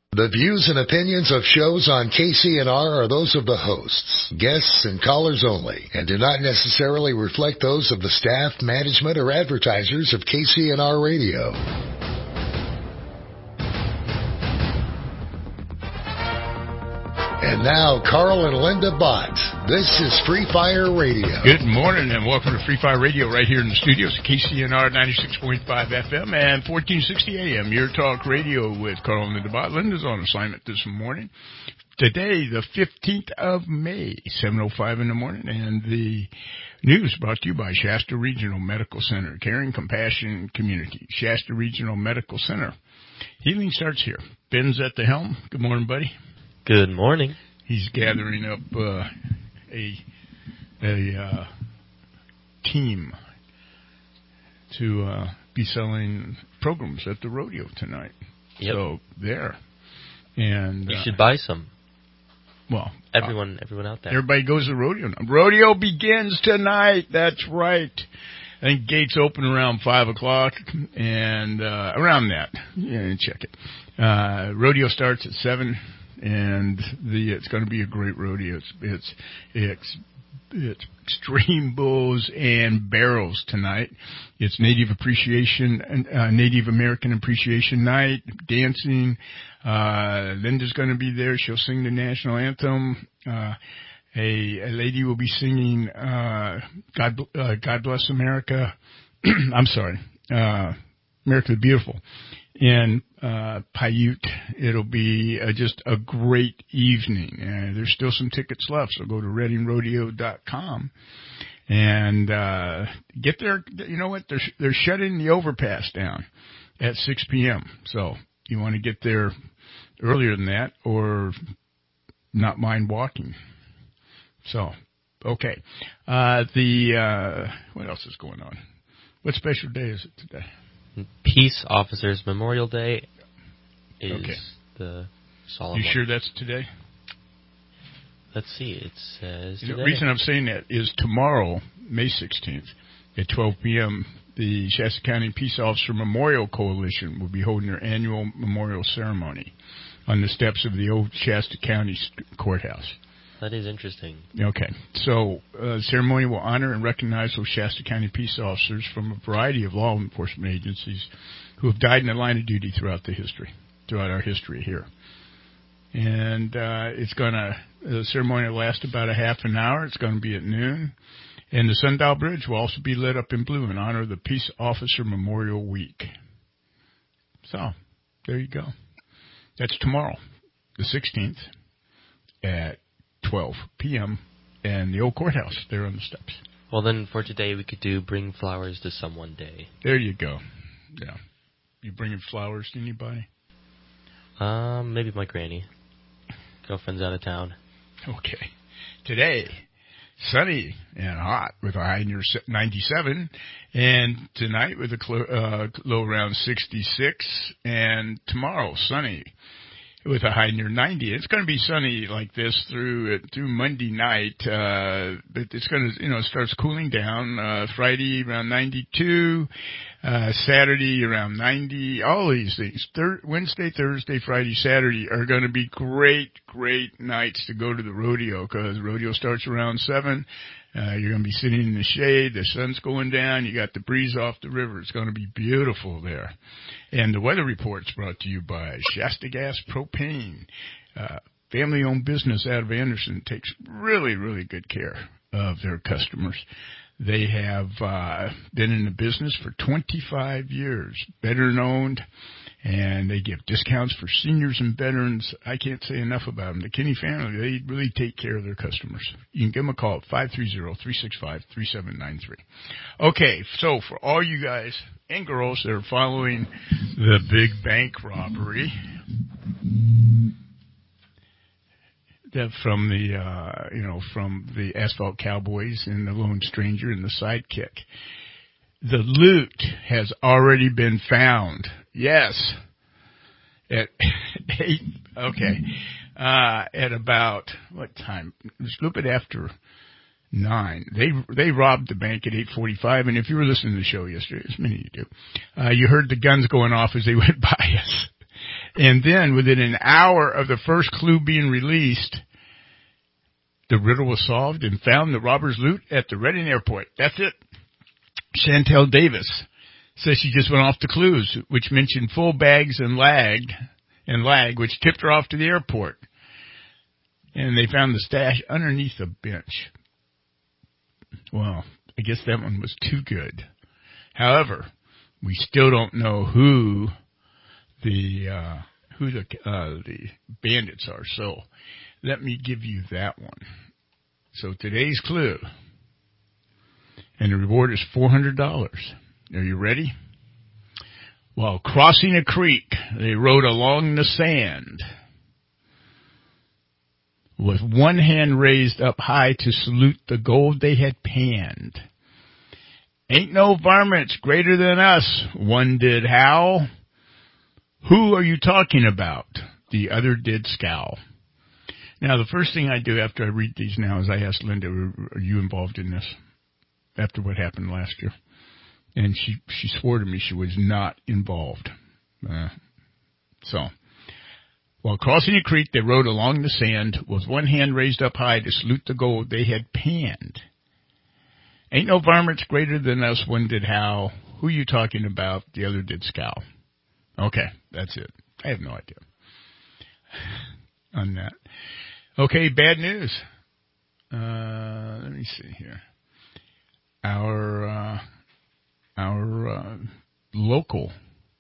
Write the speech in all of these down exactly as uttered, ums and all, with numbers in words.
The views and opinions of shows on K C N R are those of the hosts, guests, and callers only, and do not necessarily reflect those of the staff, management, or advertisers of K C N R Radio. And now, Carl and Linda Bott. This is Free Fire Radio. Good morning and welcome to Free Fire Radio right here in the studios at K C N R ninety-six point five F M and fourteen sixty A M. Your talk radio with Carl and Linda Bott. Linda's on assignment this morning. Today, the fifteenth of May, seven oh five in the morning, and the news brought to you by Shasta Regional Medical Center, caring, compassion, community. Shasta Regional Medical Center. Healing starts here. Ben's at the helm. Good morning, buddy. Good morning. He's gathering up uh, a a uh, team to uh, be selling programs at the rodeo tonight. Yep. So there, and you uh, should buy some. Well, everyone, uh, everyone out there. Everybody goes to rodeo now. Rodeo begins tonight. That's right. I think gates open around five o'clock, and uh, around that. Yeah, check it. Uh, rodeo starts at seven. And the it's going to be a great rodeo. It's it's it's it's extreme bulls and barrels tonight. It's Native Appreciation, uh, Native American Appreciation Night, dancing. Uh, Linda's going to be there. She'll sing the national anthem. Uh, a, a lady will be singing uh, God uh, God Bless America. I'm sorry, uh, America the Beautiful. In uh, Paiute, it'll be uh, just a great evening. Uh, there's still some tickets left, so go to reading rodeo dot com and uh, get there. You know what? They're they're shutting the overpass down at six p.m. So you want to get there earlier than that, or not mind walking. So okay, uh, the uh, what else is going on? What special day is it today? Peace Officers Memorial Day is okay. the solemn. You one. sure that's today? Let's see. It says today. The reason I'm saying that is tomorrow, May sixteenth, at twelve p.m., the Shasta County Peace Officer Memorial Coalition will be holding their annual memorial ceremony on the steps of the old Shasta County Courthouse. That is interesting. Okay. So uh, the ceremony will honor and recognize those Shasta County peace officers from a variety of law enforcement agencies who have died in the line of duty throughout the history, throughout our history here. And uh, it's going to, the ceremony will last about a half an hour. It's going to be at noon. And the Sundial Bridge will also be lit up in blue in honor of the Peace Officer Memorial Week. So, there you go. That's tomorrow, the sixteenth, at twelve p.m. and the old courthouse there on the steps. Well, then for today we could do Bring Flowers to Someone Day. There you go. Yeah. You bringing flowers to anybody? Um, maybe my granny. Girlfriend's out of town. Okay. Today, sunny and hot with a high near ninety-seven. And tonight with a cl- uh, low around sixty-six. And tomorrow, sunny with a high near ninety. It's going to be sunny like this through through Monday night, uh, but it's going to, you know, it starts cooling down. Uh, Friday around ninety-two, uh, Saturday around ninety. All these things. Thir- Wednesday, Thursday, Friday, Saturday are going to be great, great nights to go to the rodeo because rodeo starts around seven. Uh, you're going to be sitting in the shade. The sun's going down. You got the breeze off the river. It's going to be beautiful there. And the weather report's brought to you by Shasta Gas Propane. Uh, family-owned business out of Anderson takes really, really good care of their customers. They have uh, been in the business for twenty-five years, veteran-owned, and they give discounts for seniors and veterans. I can't say enough about them. The Kinney family, they really take care of their customers. You can give them a call at five three zero, three six five, three seven nine three. Okay, so for all you guys and girls that are following the big bank robbery, that from the, uh, you know, from the Asphalt Cowboys and the Lone Stranger and the Sidekick. The loot has already been found. Yes. At eight, okay. Uh, at about, what time? It was a little bit after nine. They, they robbed the bank at eight forty-five, and if you were listening to the show yesterday, as many of you do, uh, you heard the guns going off as they went by us. And then within an hour of the first clue being released, the riddle was solved and found the robbers' loot at the Reading Airport. That's it. Chantel Davis says she just went off the clues, which mentioned full bags and lag, and lag, which tipped her off to the airport. And they found the stash underneath a bench. Well, I guess that one was too good. However, we still don't know who the uh, who the uh, the bandits are. So let me give you that one. So today's clue, and the reward is four hundred dollars. Are you ready? While crossing a creek, they rode along the sand with one hand raised up high to salute the gold they had panned. Ain't no varmints greater than us, one did howl. Who are you talking about? The other did scowl. Now, the first thing I do after I read these now is I ask Linda, are you involved in this? After what happened last year. And she, she swore to me she was not involved. Uh, so, while crossing a creek, they rode along the sand with one hand raised up high to salute the gold they had panned. Ain't no varmints greater than us, one did howl. Who you talking about? The other did scowl. Okay, that's it. I have no idea on that. Okay, bad news. Uh, let me see here. Our, uh, our, uh, local,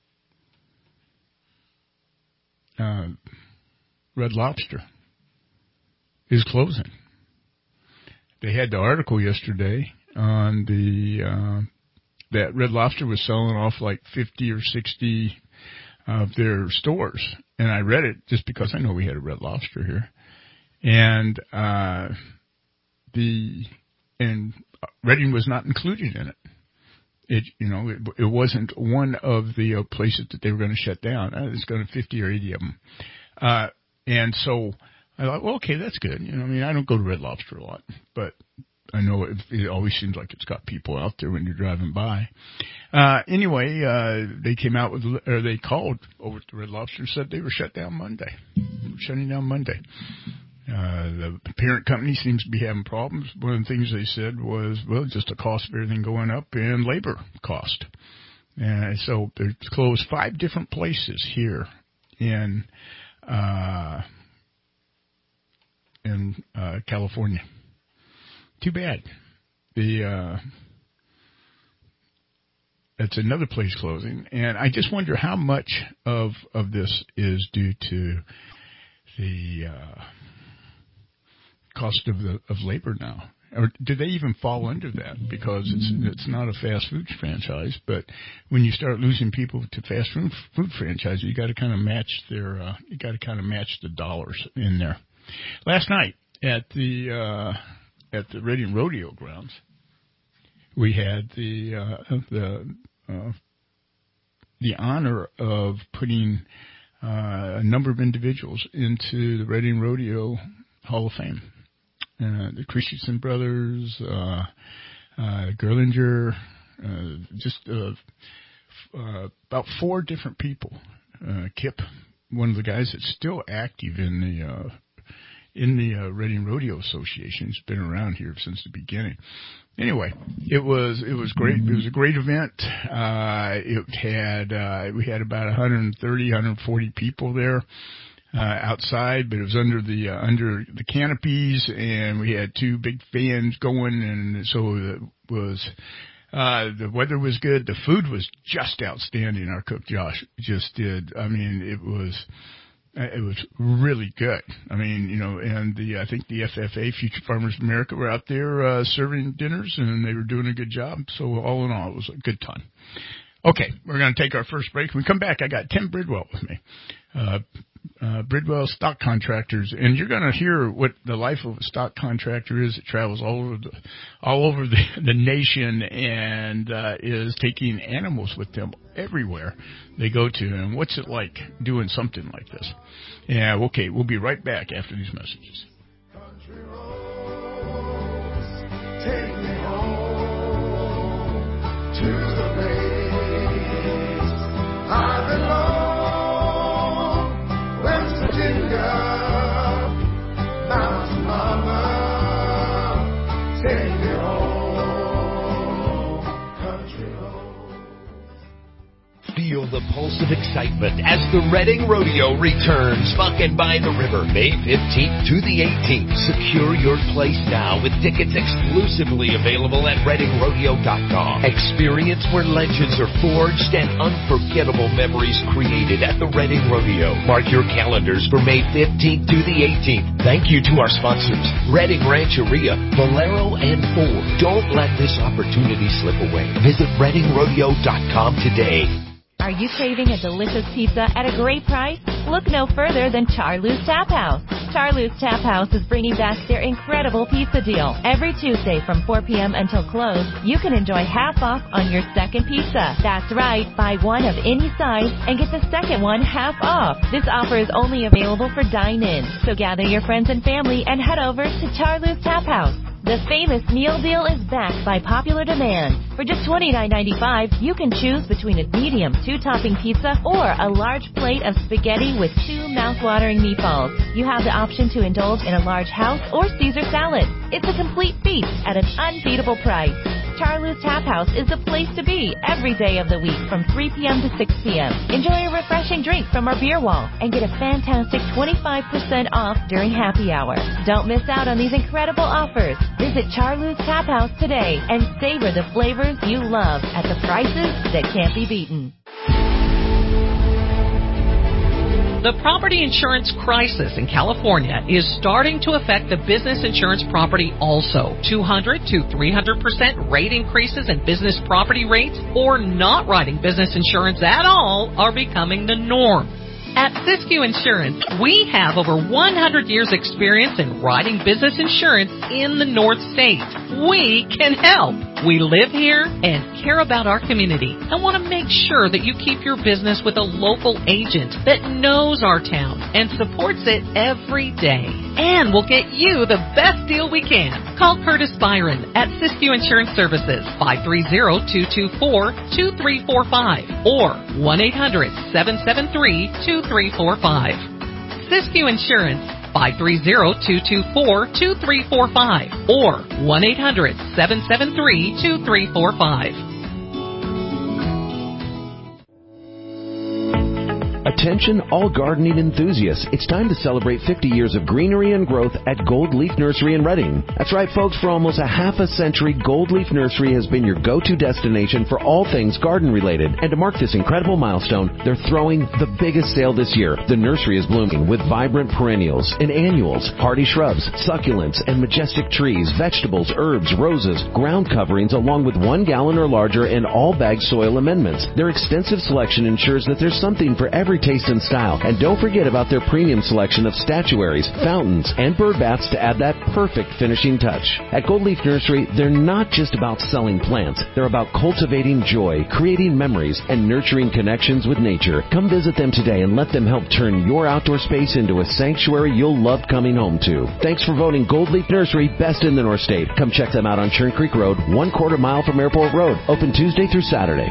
uh, Red Lobster is closing. They had the article yesterday on the, uh, that Red Lobster was selling off like fifty or sixty of their stores. And I read it just because I know we had a Red Lobster here. And, uh, the, and Reading was not included in it. It, you know, it, it wasn't one of the uh, places that they were going to shut down. Uh, There's going to be fifty or eighty of them. Uh, and so I thought, well, okay, that's good. You know, I mean, I don't go to Red Lobster a lot, but I know it, it always seems like it's got people out there when you're driving by. Uh, anyway, uh, they came out with, or they called over to Red Lobster and said they were shut down Monday. Shutting down Monday. Uh, the parent company seems to be having problems. One of the things they said was, well, just the cost of everything going up and labor cost. And so they're closed five different places here in, uh, in, uh, California. Too bad. The, uh, that's another place closing. And I just wonder how much of, of this is due to the, uh, cost of the of labor now, or do they even fall under that? Because it's it's not a fast food franchise, but when you start losing people to fast food food franchises, you got to kind of match their uh, you got to kind of match the dollars in there. Last night at the uh, at the Reading Rodeo grounds, we had the uh, the uh, the honor of putting uh, a number of individuals into the Reading Rodeo Hall of Fame. Uh, the Christensen brothers, uh, uh, Gerlinger, uh, just, uh, uh, about four different people. Uh, Kip, one of the guys that's still active in the, uh, in the, uh, Reading Rodeo Association. He's been around here since the beginning. Anyway, it was, it was great. It was a great event. Uh, it had, uh, we had about one thirty, one forty people there. Uh, outside, but it was under the, uh, under the canopies, and we had two big fans going, and so it was, uh, the weather was good. The food was just outstanding. Our cook Josh just did. I mean, it was, it was really good. I mean, you know, and the, I think the F F A, Future Farmers of America, were out there, uh, serving dinners, and they were doing a good job. So all in all, it was a good time. Okay, we're going to take our first break. When we come back, I got Tim Bridwell with me. Uh, Uh, Bridwell Stock Contractors, and you're going to hear what the life of a stock contractor is. It travels all over the, all over the, the nation and uh, is taking animals with them everywhere they go to. And what's it like doing something like this? Yeah, okay, we'll be right back after these messages. Country roads, take me home to the place I belong. pulse of excitement as the Reading Rodeo returns. Bucking by the river, May fifteenth to the eighteenth. Secure your place now with tickets exclusively available at reading rodeo dot com. Experience where legends are forged and unforgettable memories created at the Reading Rodeo. Mark your calendars for May fifteenth to the eighteenth. Thank you to our sponsors, Reading Rancheria, Valero, and Ford. Don't let this opportunity slip away. Visit reading rodeo dot com today. Are you craving a delicious pizza at a great price? Look no further than Charlie's Tap House. Charlie's Tap House is bringing back their incredible pizza deal. Every Tuesday from four p.m. until close, you can enjoy half off on your second pizza. That's right, buy one of any size and get the second one half off. This offer is only available for dine-in, so gather your friends and family and head over to Charlie's Tap House. The famous meal deal is backed by popular demand. For just twenty-nine ninety-five, you can choose between a medium two-topping pizza or a large plate of spaghetti with two mouth-watering meatballs. You have the option to indulge in a large house or Caesar salad. It's a complete feast at an unbeatable price. Charlie's Tap House is the place to be every day of the week from three p.m. to six p.m. Enjoy a refreshing drink from our beer wall and get a fantastic twenty-five percent off during happy hour. Don't miss out on these incredible offers. Visit Charlie's Tap House today and savor the flavors you love at the prices that can't be beaten. The property insurance crisis in California is starting to affect the business insurance property also. two hundred to three hundred percent rate increases in business property rates or not writing business insurance at all are becoming the norm. At Siskiyou Insurance, we have over one hundred years experience in writing business insurance in the North State. We can help. We live here and care about our community and want to make sure that you keep your business with a local agent that knows our town and supports it every day. And we'll get you the best deal we can. Call Curtis Byron at Siskiyou Insurance Services, five three zero, two two four, two three four five or one eight hundred, seven seven three, two three four five. Siskiyou Insurance, five three zero, two two four, two three four five or one eight hundred, seven seven three, two three four five. Attention all gardening enthusiasts. It's time to celebrate fifty years of greenery and growth at Gold Leaf Nursery in Reading. That's right, folks. For almost a half a century, Gold Leaf Nursery has been your go-to destination for all things garden-related. And to mark this incredible milestone, they're throwing the biggest sale this year. The nursery is blooming with vibrant perennials and annuals, hardy shrubs, succulents, and majestic trees, vegetables, herbs, roses, ground coverings, along with one gallon or larger and all bag soil amendments. Their extensive selection ensures that there's something for every taste and style. And don't forget about their premium selection of statuaries, fountains, and bird baths to add that perfect finishing touch. At Gold Leaf Nursery, they're not just about selling plants. They're about cultivating joy, creating memories, and nurturing connections with nature. Come visit them today and let them help turn your outdoor space into a sanctuary you'll love coming home to. Thanks for voting Gold Leaf Nursery best in the North State. Come check them out on Churn Creek Road, one quarter mile from Airport Road. Open Tuesday through Saturday.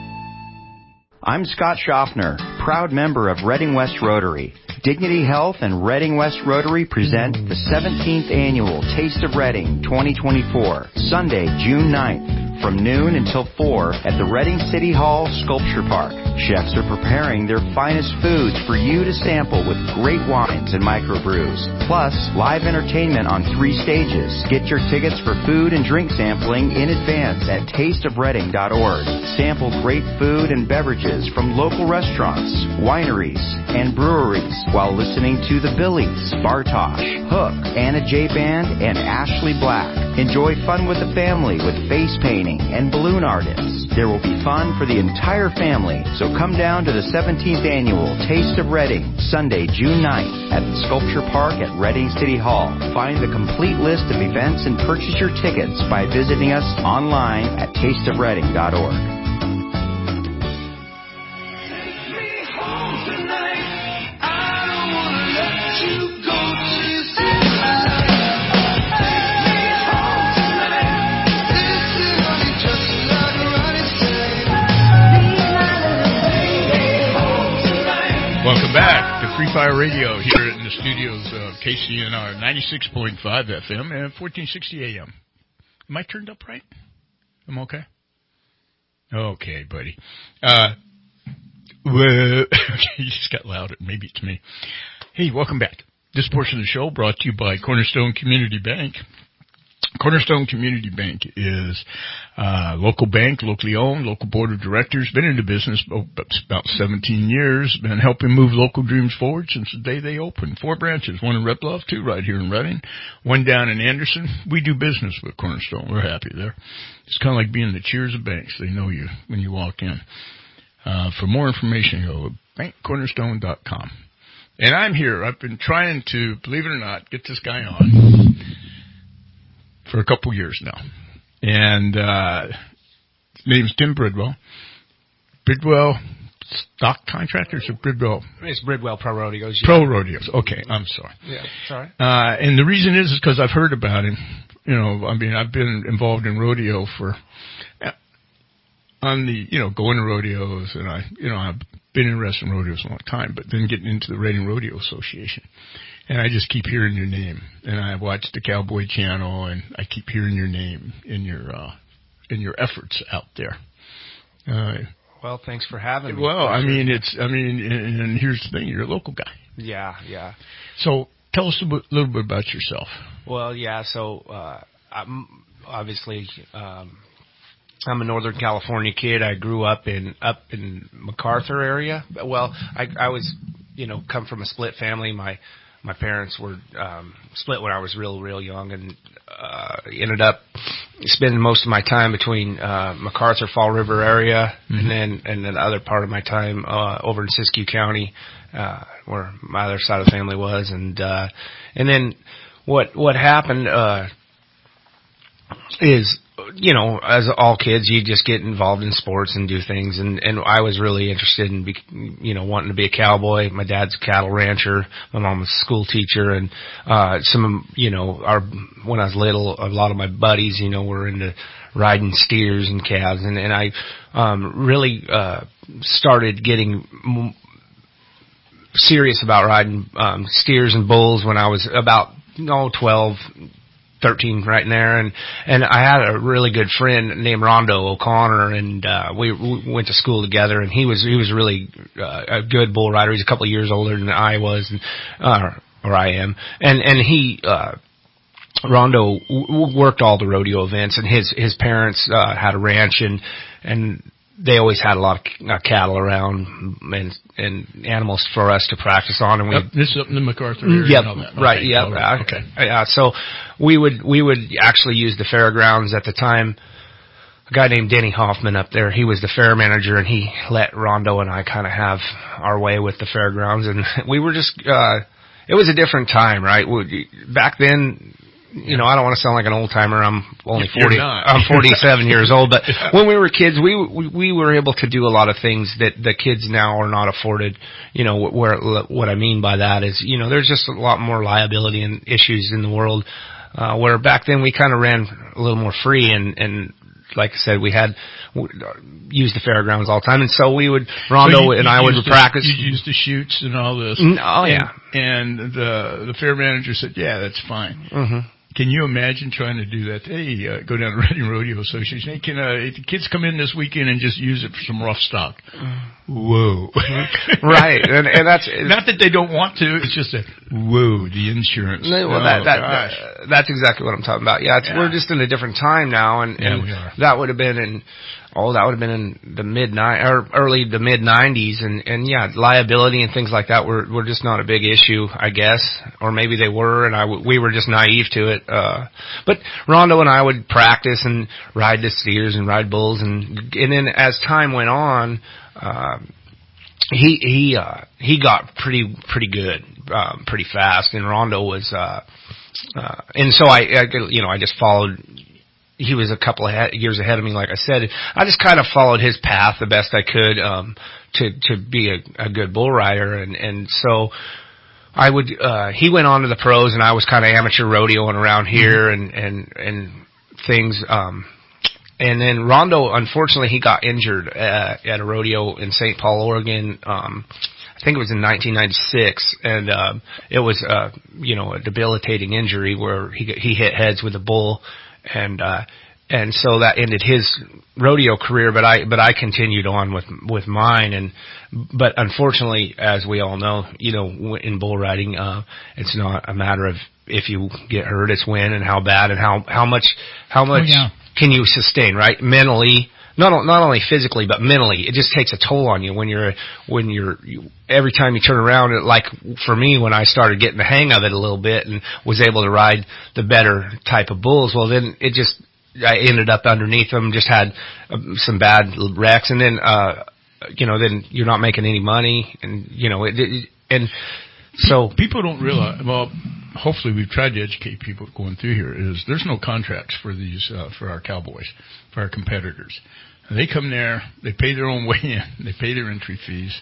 I'm Scott Schaffner, proud member of Reading West Rotary. Dignity Health and Reading West Rotary present the seventeenth Annual Taste of Reading twenty twenty-four, Sunday, June ninth, from noon until four at the Reading City Hall Sculpture Park. Chefs are preparing their finest foods for you to sample with great wines and microbrews. Plus, live entertainment on three stages. Get your tickets for food and drink sampling in advance at taste of reading dot org. Sample great food and beverages from local restaurants, wineries, and breweries while listening to the Billies, Bartosh, Hook, Anna J. Band, and Ashley Black. Enjoy fun with the family with face painting and balloon artists. There will be fun for the entire family, so come down to the seventeenth Annual Taste of Reading, Sunday, June ninth, at the Sculpture Park at Reading City Hall. Find the complete list of events and purchase your tickets by visiting us online at taste of reading dot org. Welcome back to Free Fire Radio here in the studios of K C N R ninety-six point five F M and fourteen sixty A M. Am I turned up right? I'm okay? Okay, buddy. Uh, Well, you just got louder. Maybe it's me. Hey, welcome back. This portion of the show brought to you by Cornerstone Community Bank. Cornerstone Community Bank is a local bank, locally owned, local board of directors, been into business about seventeen years, been helping move local dreams forward since the day they opened. Four branches, one in Red Bluff, two right here in Redding, one down in Anderson. We do business with Cornerstone. We're happy there. It's kind of like being the Cheers of banks. They know you when you walk in. Uh, for more information, go to bank cornerstone dot com. And I'm here. I've been trying to, believe it or not, get this guy on for a couple years now. And uh his name's Tim Bridwell. Bridwell Stock Contractors or Bridwell? It's Bridwell Pro Rodeos. Yeah. Pro Rodeos. Okay, I'm sorry. Yeah, it's all right. Uh, and the reason is because I've heard about him. You know, I mean, I've been involved in rodeo for, uh, on the, you know, going to rodeos, and I, you know, I've been interested in rodeos a long time, but then getting into the Redding Rodeo Association. And I just keep hearing your name, and I watch the Cowboy Channel, and I keep hearing your name in your uh, in your efforts out there. Uh, well, thanks for having me. Well, I mean, it's I mean, and, and here's the thing: you're a local guy. Yeah, yeah. So tell us a bit, little bit about yourself. Well, yeah. So uh, I'm obviously um, I'm a Northern California kid. I grew up in up in MacArthur area. Well, I, I was, you know, come from a split family. My My parents were um, split when I was real, real young, and uh, ended up spending most of my time between uh, MacArthur, Fall River area, mm-hmm. and then and then the other part of my time uh, over in Siskiyou County, uh, where my other side of the family was, and uh, and then what what happened uh, is. You know, as all kids, you just get involved in sports and do things. And, and I was really interested in, be, you know, wanting to be a cowboy. My dad's a cattle rancher. My mom was a school teacher. And, uh, some of, you know, our, when I was little, a lot of my buddies, you know, were into riding steers and calves. And, and I, um, really, uh, started getting m- serious about riding, um, steers and bulls when I was about, no, twelve, thirteen right in there, and and I had a really good friend named Rondo O'Connor, and uh we, we went to school together, and he was he was really uh, a good bull rider. He's a couple of years older than I was, and uh or I am, and and he uh Rondo w- worked all the rodeo events, and his his parents uh had a ranch, and and they always had a lot of uh, cattle around and and animals for us to practice on, and we yep, this is up in the MacArthur area. Yep, and all that. right. Okay, Yep. right. Okay. Yeah. So we would we would actually use the fairgrounds at the time. A guy named Denny Hoffman up there, he was the fair manager, and he let Rondo and I kind of have our way with the fairgrounds, and we were just. uh It was a different time, right? Back then. You know, I don't want to sound like an old timer. I'm only forty. I'm forty-seven years old. But when we were kids, we, we we were able to do a lot of things that the kids now are not afforded. You know, where what I mean by that is, you know, there's just a lot more liability and issues in the world. Uh, where back then we kind of ran a little more free, and and like I said, we had used the fairgrounds all the time, and so we would Rondo so you, and you I would the, practice. You used the chutes and all this. Oh yeah. And, and the the fair manager said, "Yeah, that's fine." Mm-hmm. Can you imagine trying to do that? Hey, uh, go down to Redding Rodeo Association. Hey, can uh, if the kids come in this weekend and just use it for some rough stock? Whoa. Right. And, and that's not that they don't want to. It's just that, whoa, the insurance. Well, oh, that, that, that, that's exactly what I'm talking about. Yeah, it's, yeah. We're just in a different time now, and, yeah, and we are. that would have been in. Oh, that would have been in the mid ni- or early to mid nineties, and and yeah, liability and things like that were were just not a big issue, I guess, or maybe they were, and I w- we were just naive to it. Uh, but Rondo and I would practice and ride the steers and ride bulls, and and then as time went on, uh, he he uh, he got pretty pretty good, um, pretty fast, and Rondo was, uh, uh, and so I, I you know I just followed. He was a couple of he- years ahead of me, like I said. I just kind of followed his path the best I could um, to to be a, a good bull rider, and and so I would. Uh, he went on to the pros, and I was kind of amateur rodeoing around here and and and things. Um, and then Rondo, unfortunately, he got injured at, at a rodeo in Saint Paul, Oregon. Um, I think it was in nineteen ninety-six, and um, it was uh, you know a debilitating injury where he he hit heads with a bull. And, uh, and so that ended his rodeo career. But I but I continued on with with mine, and but unfortunately, as we all know, you know, in bull riding, uh, it's not a matter of if you get hurt, it's when and how bad and how how much how much oh, yeah. can you sustain, right? Mentally. Not not only physically but mentally, it just takes a toll on you when you're when you're you, every time you turn around. It, like for me, when I started getting the hang of it a little bit and was able to ride the better type of bulls, well then it just I ended up underneath them, just had um, some bad wrecks, and then uh you know then you're not making any money, and you know it, it and so people don't realize. Well, hopefully we've tried to educate people going through here. Is there's no contracts for these uh, for our cowboys, for our competitors. They come there, they pay their own way in, they pay their entry fees,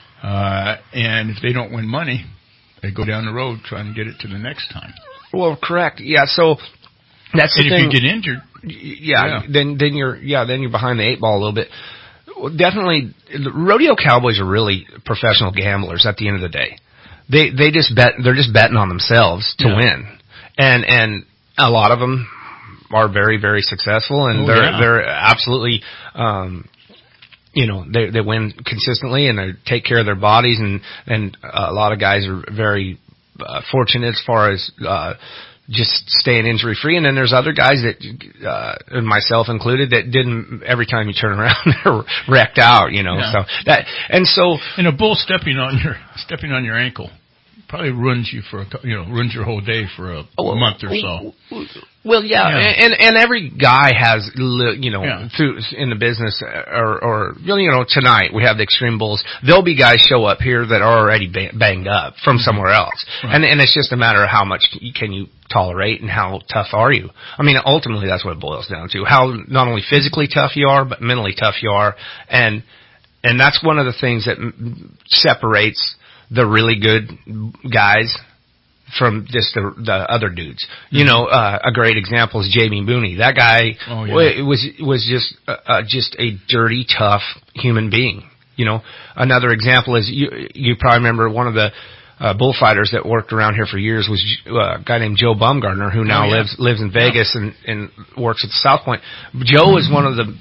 uh, and if they don't win money, they go down the road trying to get it to the next time. Well, correct, yeah. So that's the and thing. if you get injured, yeah, yeah, then then you're yeah then you're behind the eight ball a little bit. Definitely, rodeo cowboys are really professional gamblers. At the end of the day, they they just bet they're just betting on themselves to yeah. win, and and a lot of them are very, very successful, and oh, they're yeah. they're absolutely, um, you know, they they win consistently, and they take care of their bodies, and and a lot of guys are very uh, fortunate as far as uh, just staying injury free, and then there's other guys that, uh, and myself included, that didn't. Every time you turn around, they're wrecked out, you know. Yeah. So that and so, and a bull stepping on your stepping on your ankle probably ruins you for a, you know ruins your whole day for a, a month or so. Well, yeah, yeah, and and every guy has, you know, yeah. through in the business, or or you know, tonight we have the Extreme Bulls. There'll be guys show up here that are already banged up from somewhere else, right. and and it's just a matter of how much can you tolerate and how tough are you. I mean, ultimately that's what it boils down to: how not only physically tough you are, but mentally tough you are, and and that's one of the things that separates the really good guys from just the, the other dudes. Mm-hmm. You know, uh, a great example is J B Mooney. That guy oh, yeah. was was just uh, uh, just a dirty, tough human being. You know, another example is you you probably remember one of the uh, bullfighters that worked around here for years was uh, a guy named Joe Bumgardner, who now oh, yeah. lives lives in Vegas yeah. and, and works at the South Point. Joe is one of the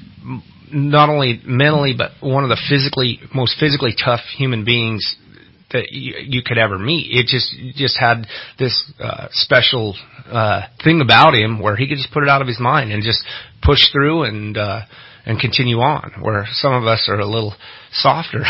not only mentally but one of the physically most physically tough human beings that you, you could ever meet. It just just had this uh, special uh, thing about him where he could just put it out of his mind and just push through and uh, and continue on. Where some of us are a little softer.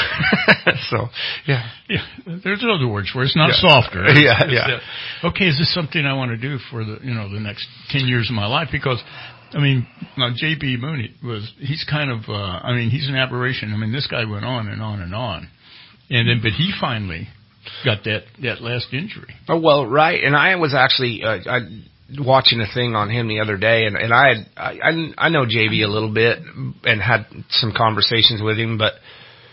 So yeah, yeah. There's other words for it. It's not yeah. softer. It's, yeah, it's, yeah. Uh, okay, is this something I want to do for the you know the next ten years of my life? Because I mean, now J B Mooney was he's kind of uh, I mean he's an aberration. I mean this guy went on and on and on. And then, but he finally got that, that last injury. Oh, well, right. And I was actually uh, I, watching a thing on him the other day, and, and I, had, I I know J B a little bit and had some conversations with him, but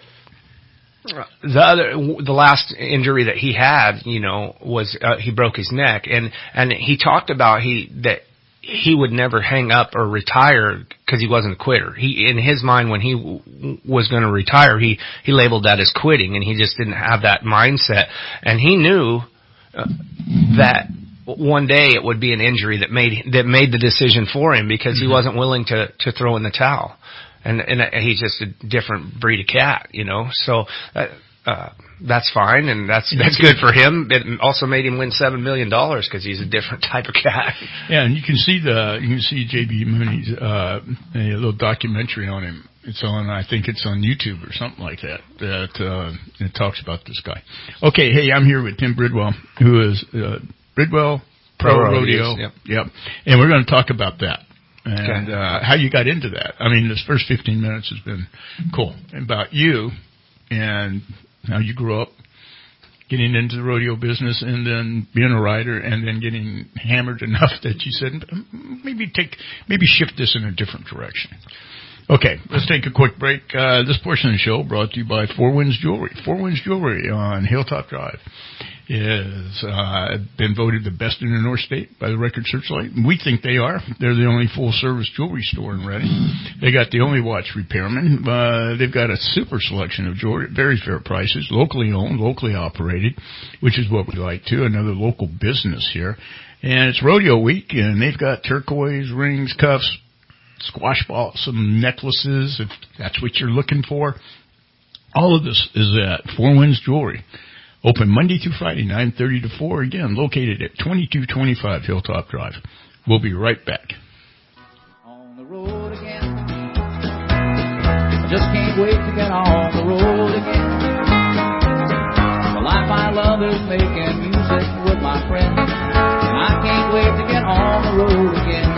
the other the last injury that he had, you know, was uh, he broke his neck, and and he talked about he that. he would never hang up or retire because he wasn't a quitter. He, in his mind, when he w- was going to retire, he, he labeled that as quitting, and he just didn't have that mindset. And he knew uh, that one day it would be an injury that made that made the decision for him because mm-hmm. he wasn't willing to, to throw in the towel. And, and he's just a different breed of cat, you know. So uh, uh, that's fine, and that's that's good for him. It also made him win seven million dollars because he's a different type of cat. Yeah, and you can see the you can see J B Mooney's uh, a little documentary on him. It's on, I think it's on YouTube or something like that. That uh, it talks about this guy. Okay, hey, I'm here with Tim Bridwell, who is uh, Bridwell Pro, Pro Rodeo. Yep. yep, and we're going to talk about that. And uh, how you got into that. I mean, this first fifteen minutes has been cool. About you and how you grew up, getting into the rodeo business, and then being a rider, and then getting hammered enough that you said, maybe take, maybe shift this in a different direction. Okay, let's take a quick break. Uh, this portion of the show brought to you by Four Winds Jewelry. Four Winds Jewelry on Hilltop Drive is uh, been voted the best in the North State by the Record Searchlight. We think they are. They're the only full-service jewelry store in Reading. They got the only watch repairman. Uh, they've got a super selection of jewelry at very fair prices, locally owned, locally operated, which is what we like, too, another local business here. And it's rodeo week, and they've got turquoise rings, cuffs, squash blossom necklaces, if that's what you're looking for. All of this is at Four Winds Jewelry. Open Monday through Friday, nine thirty to four. Again, located at twenty-two twenty-five Hilltop Drive. We'll be right back. On the road again. I just can't wait to get on the road again. The life I love is making music with my friends. And I can't wait to get on the road again.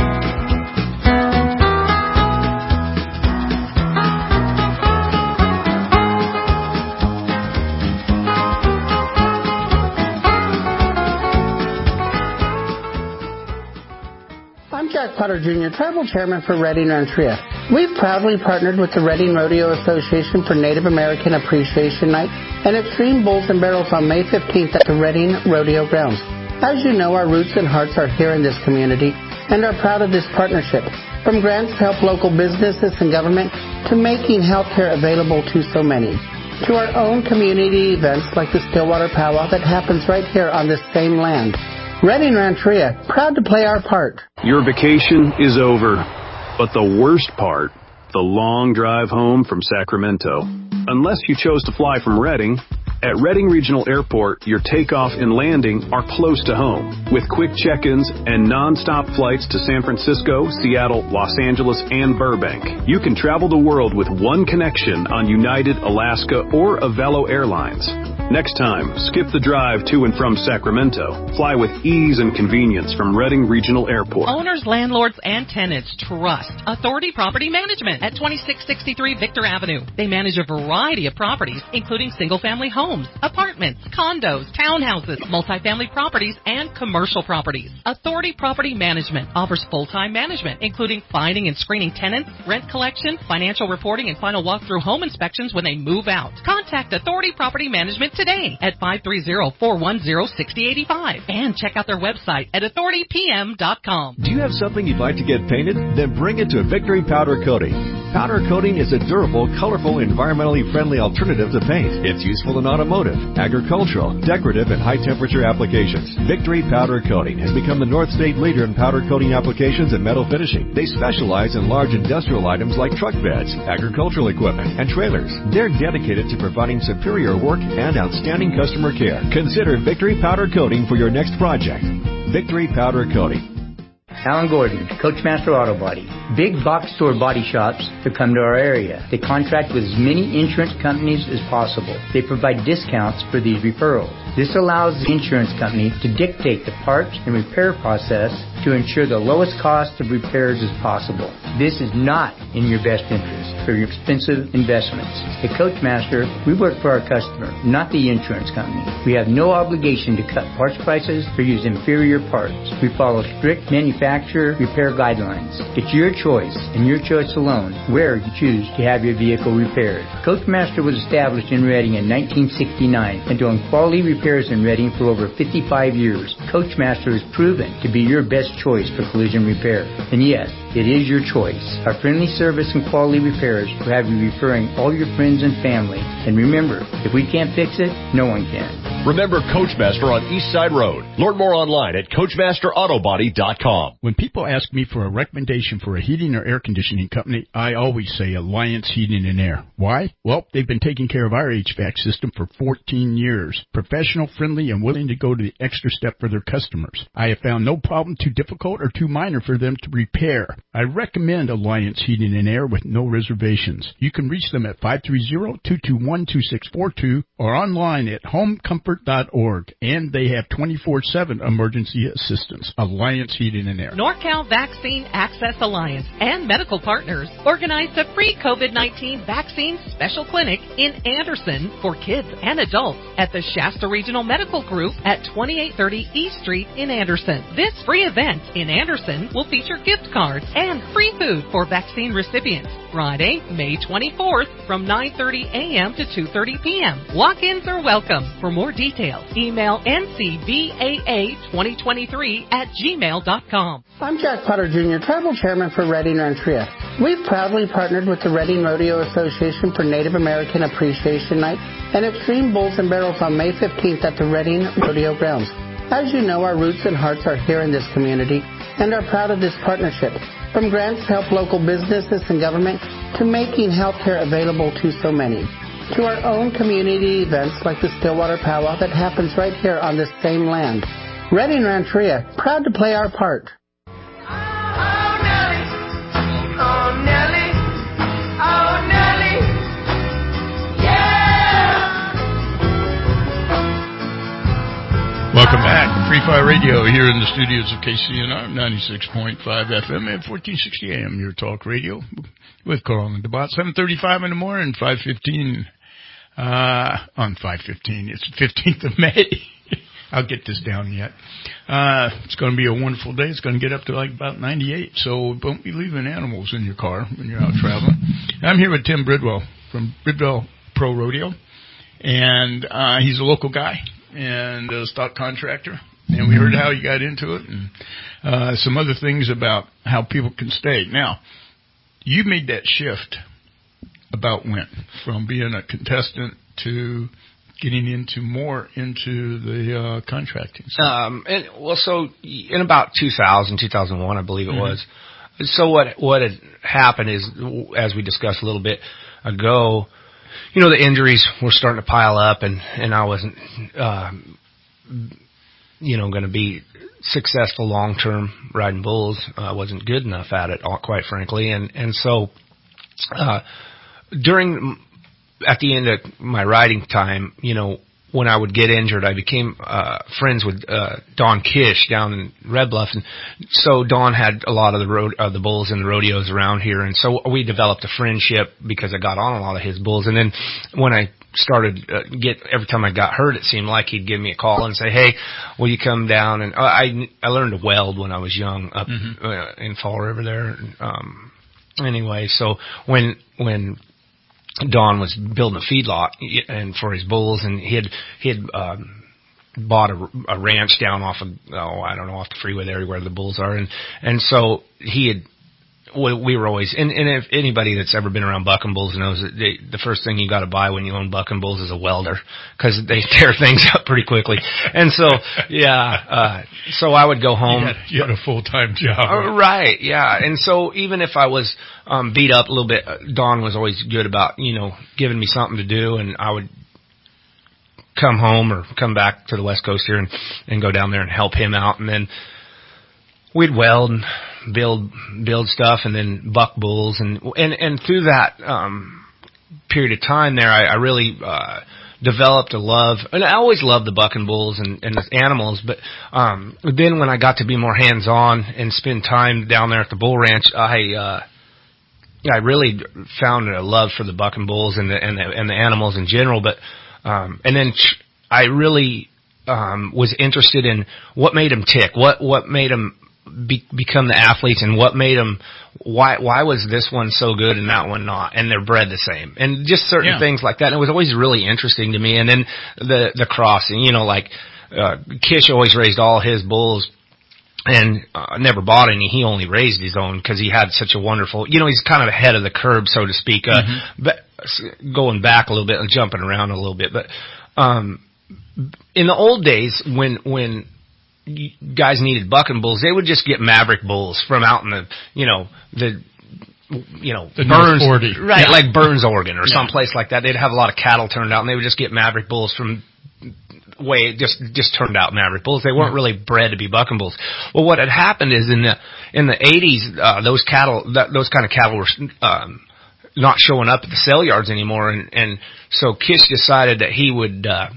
I'm Jack Potter Junior, Tribal Chairman for Redding Rancheria. We've proudly partnered with the Redding Rodeo Association for Native American Appreciation Night and Extreme Bulls and Barrels on May fifteenth at the Redding Rodeo Grounds. As you know, our roots and hearts are here in this community and are proud of this partnership. From grants to help local businesses and government to making health care available to so many, to our own community events like the Stillwater Powwow that happens right here on this same land. Redding Rancheria, proud to play our part. Your vacation is over, but the worst part, the long drive home from Sacramento. Unless you chose to fly from Redding, at Redding Regional Airport, your takeoff and landing are close to home, with quick check-ins and non-stop flights to San Francisco, Seattle, Los Angeles, and Burbank. You can travel the world with one connection on United, Alaska, or Avelo Airlines. Next time, skip the drive to and from Sacramento. Fly with ease and convenience from Redding Regional Airport. Owners, landlords, and tenants trust Authority Property Management at twenty-six sixty-three Victor Avenue. They manage a variety of properties, including single-family homes, apartments, condos, townhouses, multifamily properties, and commercial properties. Authority Property Management offers full-time management, including finding and screening tenants, rent collection, financial reporting, and final walkthrough home inspections when they move out. Contact Authority Property Management today at five three zero, four one zero, six zero eight five and check out their website at authority p m dot com. Do you have something you'd like to get painted? Then bring it to Victory Powder Coating. Powder coating is a durable, colorful, environmentally friendly alternative to paint. It's useful in automotive, agricultural, decorative, and high-temperature applications. Victory Powder Coating has become the North State leader in powder coating applications and metal finishing. They specialize in large industrial items like truck beds, agricultural equipment, and trailers. They're dedicated to providing superior work and outstanding customer care. Consider Victory Powder Coating for your next project. Victory Powder Coating. Alan Gordon, Coachmaster Auto Body. Big box store body shops to come to our area. They contract with as many insurance companies as possible. They provide discounts for these referrals. This allows the insurance company to dictate the parts and repair process to ensure the lowest cost of repairs as possible. This is not in your best interest for your expensive investments. At Coachmaster, we work for our customer, not the insurance company. We have no obligation to cut parts prices or use inferior parts. We follow strict manufacturer repair guidelines. It's your choice and your choice alone where you choose to have your vehicle repaired. Coachmaster was established in Redding in nineteen sixty-nine and doing quality repairs in Redding for over fifty-five years. Coachmaster is proven to be your best choice for collision repair. And yes, it is your choice. Our friendly service and quality repairs will have you referring all your friends and family. And remember, if we can't fix it, no one can. Remember Coachmaster on East Side Road. Learn more online at coachmaster auto body dot com. When people ask me for a recommendation for a heating or air conditioning company, I always say Alliance Heating and Air. Why? Well, they've been taking care of our H V A C system for fourteen years. Professional, friendly, and willing to go to the extra step for their customers. I have found no problem too difficult or too minor for them to repair. I recommend Alliance Heating and Air with no reservations. You can reach them at five three zero, two two one, two six four two or online at home comfort dot org. And they have twenty-four seven emergency assistance. Alliance Heating and Air. NorCal Vaccine Access Alliance and medical partners organized a free COVID nineteen vaccine special clinic in Anderson for kids and adults at the Shasta Regional Medical Group at twenty-eight thirty East Street in Anderson. This free event in Anderson will feature gift cards and free food for vaccine recipients. Friday, May twenty-fourth from nine thirty a.m. to two thirty p.m. Walk-ins are welcome. For more details, email N C V A A twenty twenty-three at gmail dot com. I'm Jack Potter Junior, Tribal Chairman for Redding Rancheria. We've proudly partnered with the Redding Rodeo Association for Native American Appreciation Night and Extreme Bulls and Barrels on May fifteenth at the Redding Rodeo Grounds. As you know, our roots and hearts are here in this community and are proud of this partnership. From grants to help local businesses and government to making healthcare available to so many, to our own community events like the Stillwater Powwow that happens right here on this same land. Redding Rancheria, proud to play our part. Welcome back. Free Fire Radio here in the studios of K C N R, ninety-six point five F M and fourteen sixty A M, your talk radio with Carl and DeBot. seven thirty-five in the morning, five fifteen, uh, on five fifteen. It's the fifteenth of May. I'll get this down yet. Uh, it's going to be a wonderful day. It's going to get up to like about ninety-eight, so don't be leaving animals in your car when you're out traveling. I'm here with Tim Bridwell from Bridwell Pro Rodeo, and uh, he's a local guy and a stock contractor, and we heard how you got into it and uh, some other things about how people can stay. Now, you made that shift about when? From being a contestant to getting into more into the uh, contracting side. Um, and, well, so in about two thousand, two thousand one, I believe it Mm-hmm. was. So what what had happened is, as we discussed a little bit ago, you know, the injuries were starting to pile up, and, and I wasn't, um, you know, going to be successful long-term riding bulls. I wasn't good enough at it, quite frankly. And, and so, uh, during, at the end of my riding time, you know, when I would get injured, I became, uh, friends with, uh, Don Kish down in Red Bluff. And so Don had a lot of the road, uh, the bulls and the rodeos around here. And so we developed a friendship because I got on a lot of his bulls. And then when I started, uh, get, every time I got hurt, it seemed like he'd give me a call and say, hey, will you come down? And uh, I, I learned to weld when I was young up mm-hmm. uh, in Fall River there. Um, anyway, so when, when, Don was building a feedlot and for his bulls, and he had he had um, bought a, a ranch down off of oh I don't know off the freeway there where the bulls are, and and so he had. We were always, and, and if anybody that's ever been around bucking bulls knows that they, the first thing you got to buy when you own bucking bulls is a welder, because they tear things up pretty quickly. And so, yeah, uh, so I would go home. You had, you had a full-time job. Uh, right, yeah. And so even if I was um, beat up a little bit, Don was always good about, you know, giving me something to do, and I would come home or come back to the West Coast here and, and go down there and help him out. And then we'd weld and build build stuff, and then buck bulls, and and and through that um period of time there, I, I really uh developed a love, and I always loved the bucking bulls and, and the animals, but um then when I got to be more hands on and spend time down there at the bull ranch, I uh I really found a love for the bucking bulls and the and the, and the animals in general. But um and then I really um was interested in what made them tick, what what made them Be, become the athletes, and what made them, why why was this one so good and that one not, and they're bred the same, and just certain yeah. things like that. And it was always really interesting to me. And then the the crossing, you know, like uh, Kish always raised all his bulls and uh, never bought any. He only raised his own because he had such a wonderful, you know, he's kind of ahead of the curve, so to speak. Uh, mm-hmm. But going back a little bit and jumping around a little bit, but um, in the old days when when guys needed bucking bulls, they would just get Maverick bulls from out in the, you know, the, you know, the Burns, right, yeah. like Burns, Oregon, or yeah. someplace like that. They'd have a lot of cattle turned out, and they would just get Maverick bulls from way just just turned out Maverick bulls. They weren't really bred to be bucking bulls. Well, what had happened is in the in the eighties, uh, those cattle, that, those kind of cattle were um, not showing up at the sale yards anymore, and and so Kish decided that he would. Uh,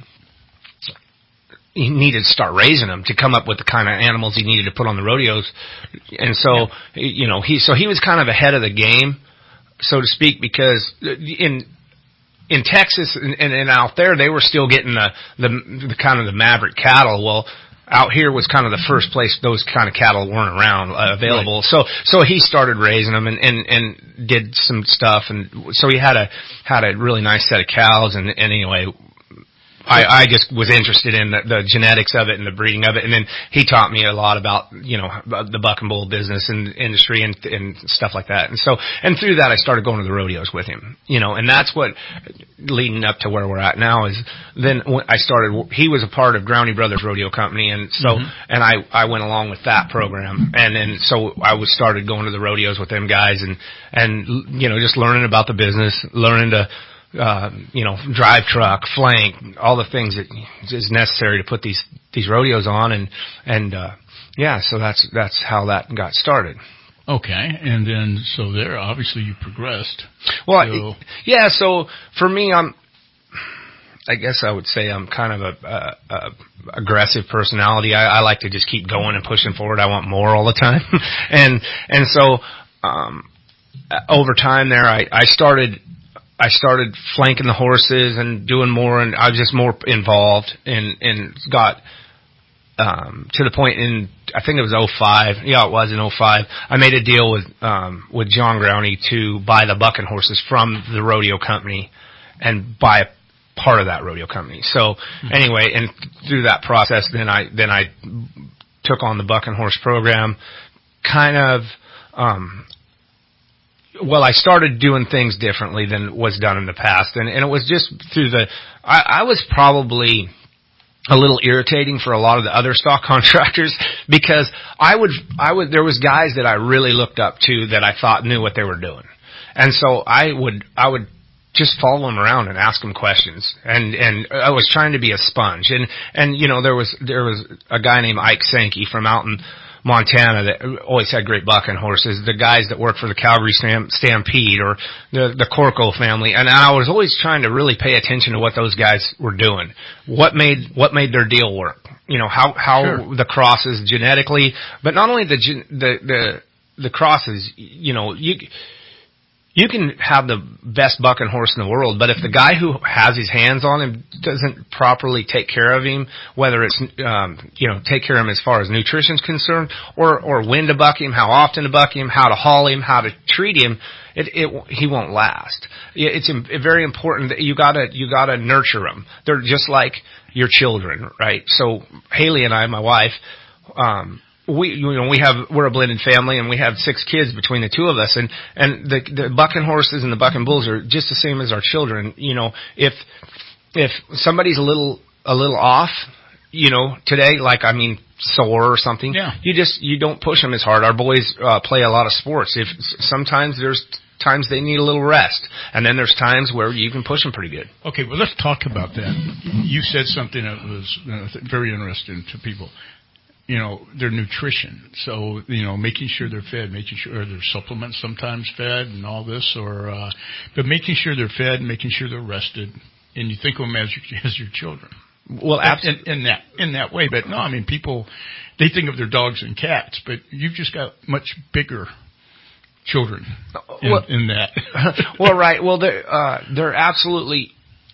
He needed to start raising them to come up with the kind of animals he needed to put on the rodeos. And so, yeah. you know, he, so he was kind of ahead of the game, so to speak, because in, in Texas and, and, and out there, they were still getting the, the, the kind of the Maverick cattle. Well, out here was kind of the first place those kind of cattle weren't around, uh, available. Right. So, so he started raising them and, and, and did some stuff. And so he had a, had a really nice set of cows. And, and anyway, I, I just was interested in the, the genetics of it and the breeding of it, and then he taught me a lot about, you know, the buck and bull business and industry and, and stuff like that. And so, and through that, I started going to the rodeos with him, you know, and that's what, leading up to where we're at now, is then when I started, he was a part of Groundy Brothers Rodeo Company, and so, mm-hmm. and I, I went along with that program, and then so I was started going to the rodeos with them guys, and, and, you know, just learning about the business, learning to, uh, you know, drive truck, flank, all the things that is necessary to put these, these rodeos on, and, and, uh, yeah, so that's, that's how that got started. Okay, and then, so there, obviously you progressed. Well, so. yeah, so for me, I'm, I guess I would say I'm kind of a, a, a aggressive personality. I, I like to just keep going and pushing forward. I want more all the time. and, and so, um, over time there, I, I started, I started flanking the horses and doing more, and I was just more involved, and, and got, um, to the point in, I think it was oh five. Yeah, it was in oh five. I made a deal with, um, with John Groundy to buy the bucking horses from the rodeo company and buy a part of that rodeo company. So anyway, and through that process, then I, then I took on the bucking horse program, kind of, um, well, I started doing things differently than was done in the past. And, and it was just through the, I, I was probably a little irritating for a lot of the other stock contractors, because I would, I would, there was guys that I really looked up to that I thought knew what they were doing. And so I would, I would just follow them around and ask them questions. And, and I was trying to be a sponge. And, and, you know, there was, there was a guy named Ike Sankey from out in Montana that always had great bucking horses, the guys that worked for the Calgary Stampede, or the, the Corco family. And I was always trying to really pay attention to what those guys were doing. What made, what made their deal work? You know, how, how sure. the crosses genetically, but not only the, the, the, the crosses, you know, you, you can have the best bucking horse in the world, but if the guy who has his hands on him doesn't properly take care of him, whether it's, um, you know, take care of him as far as nutrition's concerned, or, or when to buck him, how often to buck him, how to haul him, how to treat him, it, it, he won't last. It's very important that you gotta, you gotta nurture them. They're just like your children, right? So Haley and I, my wife, um, we, you know, we have, we're a blended family, and we have six kids between the two of us, and, and the, the bucking horses and the bucking bulls are just the same as our children. You know, if, if somebody's a little, a little off, you know, today, like, I mean, sore or something, yeah. you just, you don't push them as hard. Our boys, uh, play a lot of sports. If, sometimes there's times they need a little rest, and then there's times where you can push them pretty good. Okay, well, let's talk about that. You said something that was uh, very interesting to people. You know, their nutrition. So, you know, making sure they're fed, making sure their supplements sometimes fed and all this, or, uh, but making sure they're fed, making sure they're rested, and you think of them as your, as your children. Well, absolutely. In, in that, in that way. But no, I mean, people, they think of their dogs and cats, but you've just got much bigger children in, well, in that. Well, right. Well, they're, uh, they're absolutely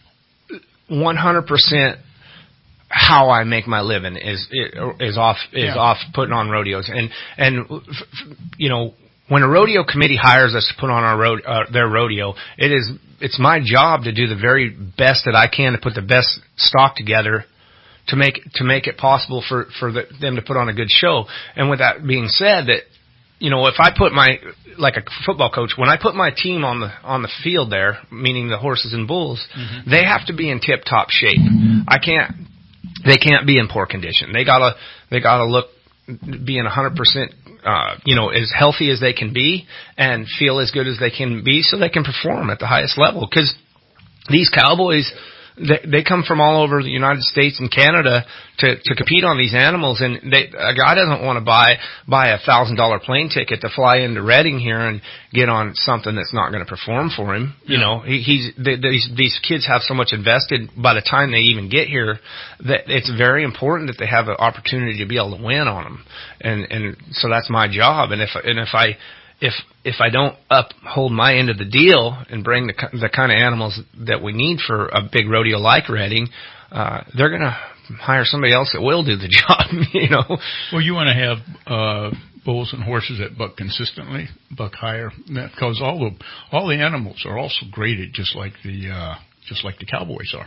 one hundred percent how I make my living is is off is yeah. off putting on rodeos, and and you know, when a rodeo committee hires us to put on our road uh, their rodeo, it is it's my job to do the very best that I can to put the best stock together to make to make it possible for for the, them to put on a good show. And with that being said, that you know, if I put my like a football coach, when I put my team on the on the field there, meaning the horses and bulls, mm-hmm. they have to be in tip top shape. I can't. They can't be in poor condition. They gotta, they gotta look, be in a hundred percent, uh, you know, as healthy as they can be and feel as good as they can be so they can perform at the highest level. Cause these cowboys, they, they come from all over the United States and Canada to, to compete on these animals, and they, a guy doesn't want to buy, buy a thousand dollar plane ticket to fly into Reading here and get on something that's not going to perform for him. Yeah. You know, he, he's, they, these, these kids have so much invested by the time they even get here that it's very important that they have an opportunity to be able to win on them. And, and so that's my job. And if, and if I, If if I don't uphold my end of the deal and bring the the kind of animals that we need for a big rodeo like Reading, uh, they're going to hire somebody else that will do the job. You know. Well, you want to have uh, bulls and horses that buck consistently, buck higher, because all the all the animals are also graded just like the uh, just like the cowboys are.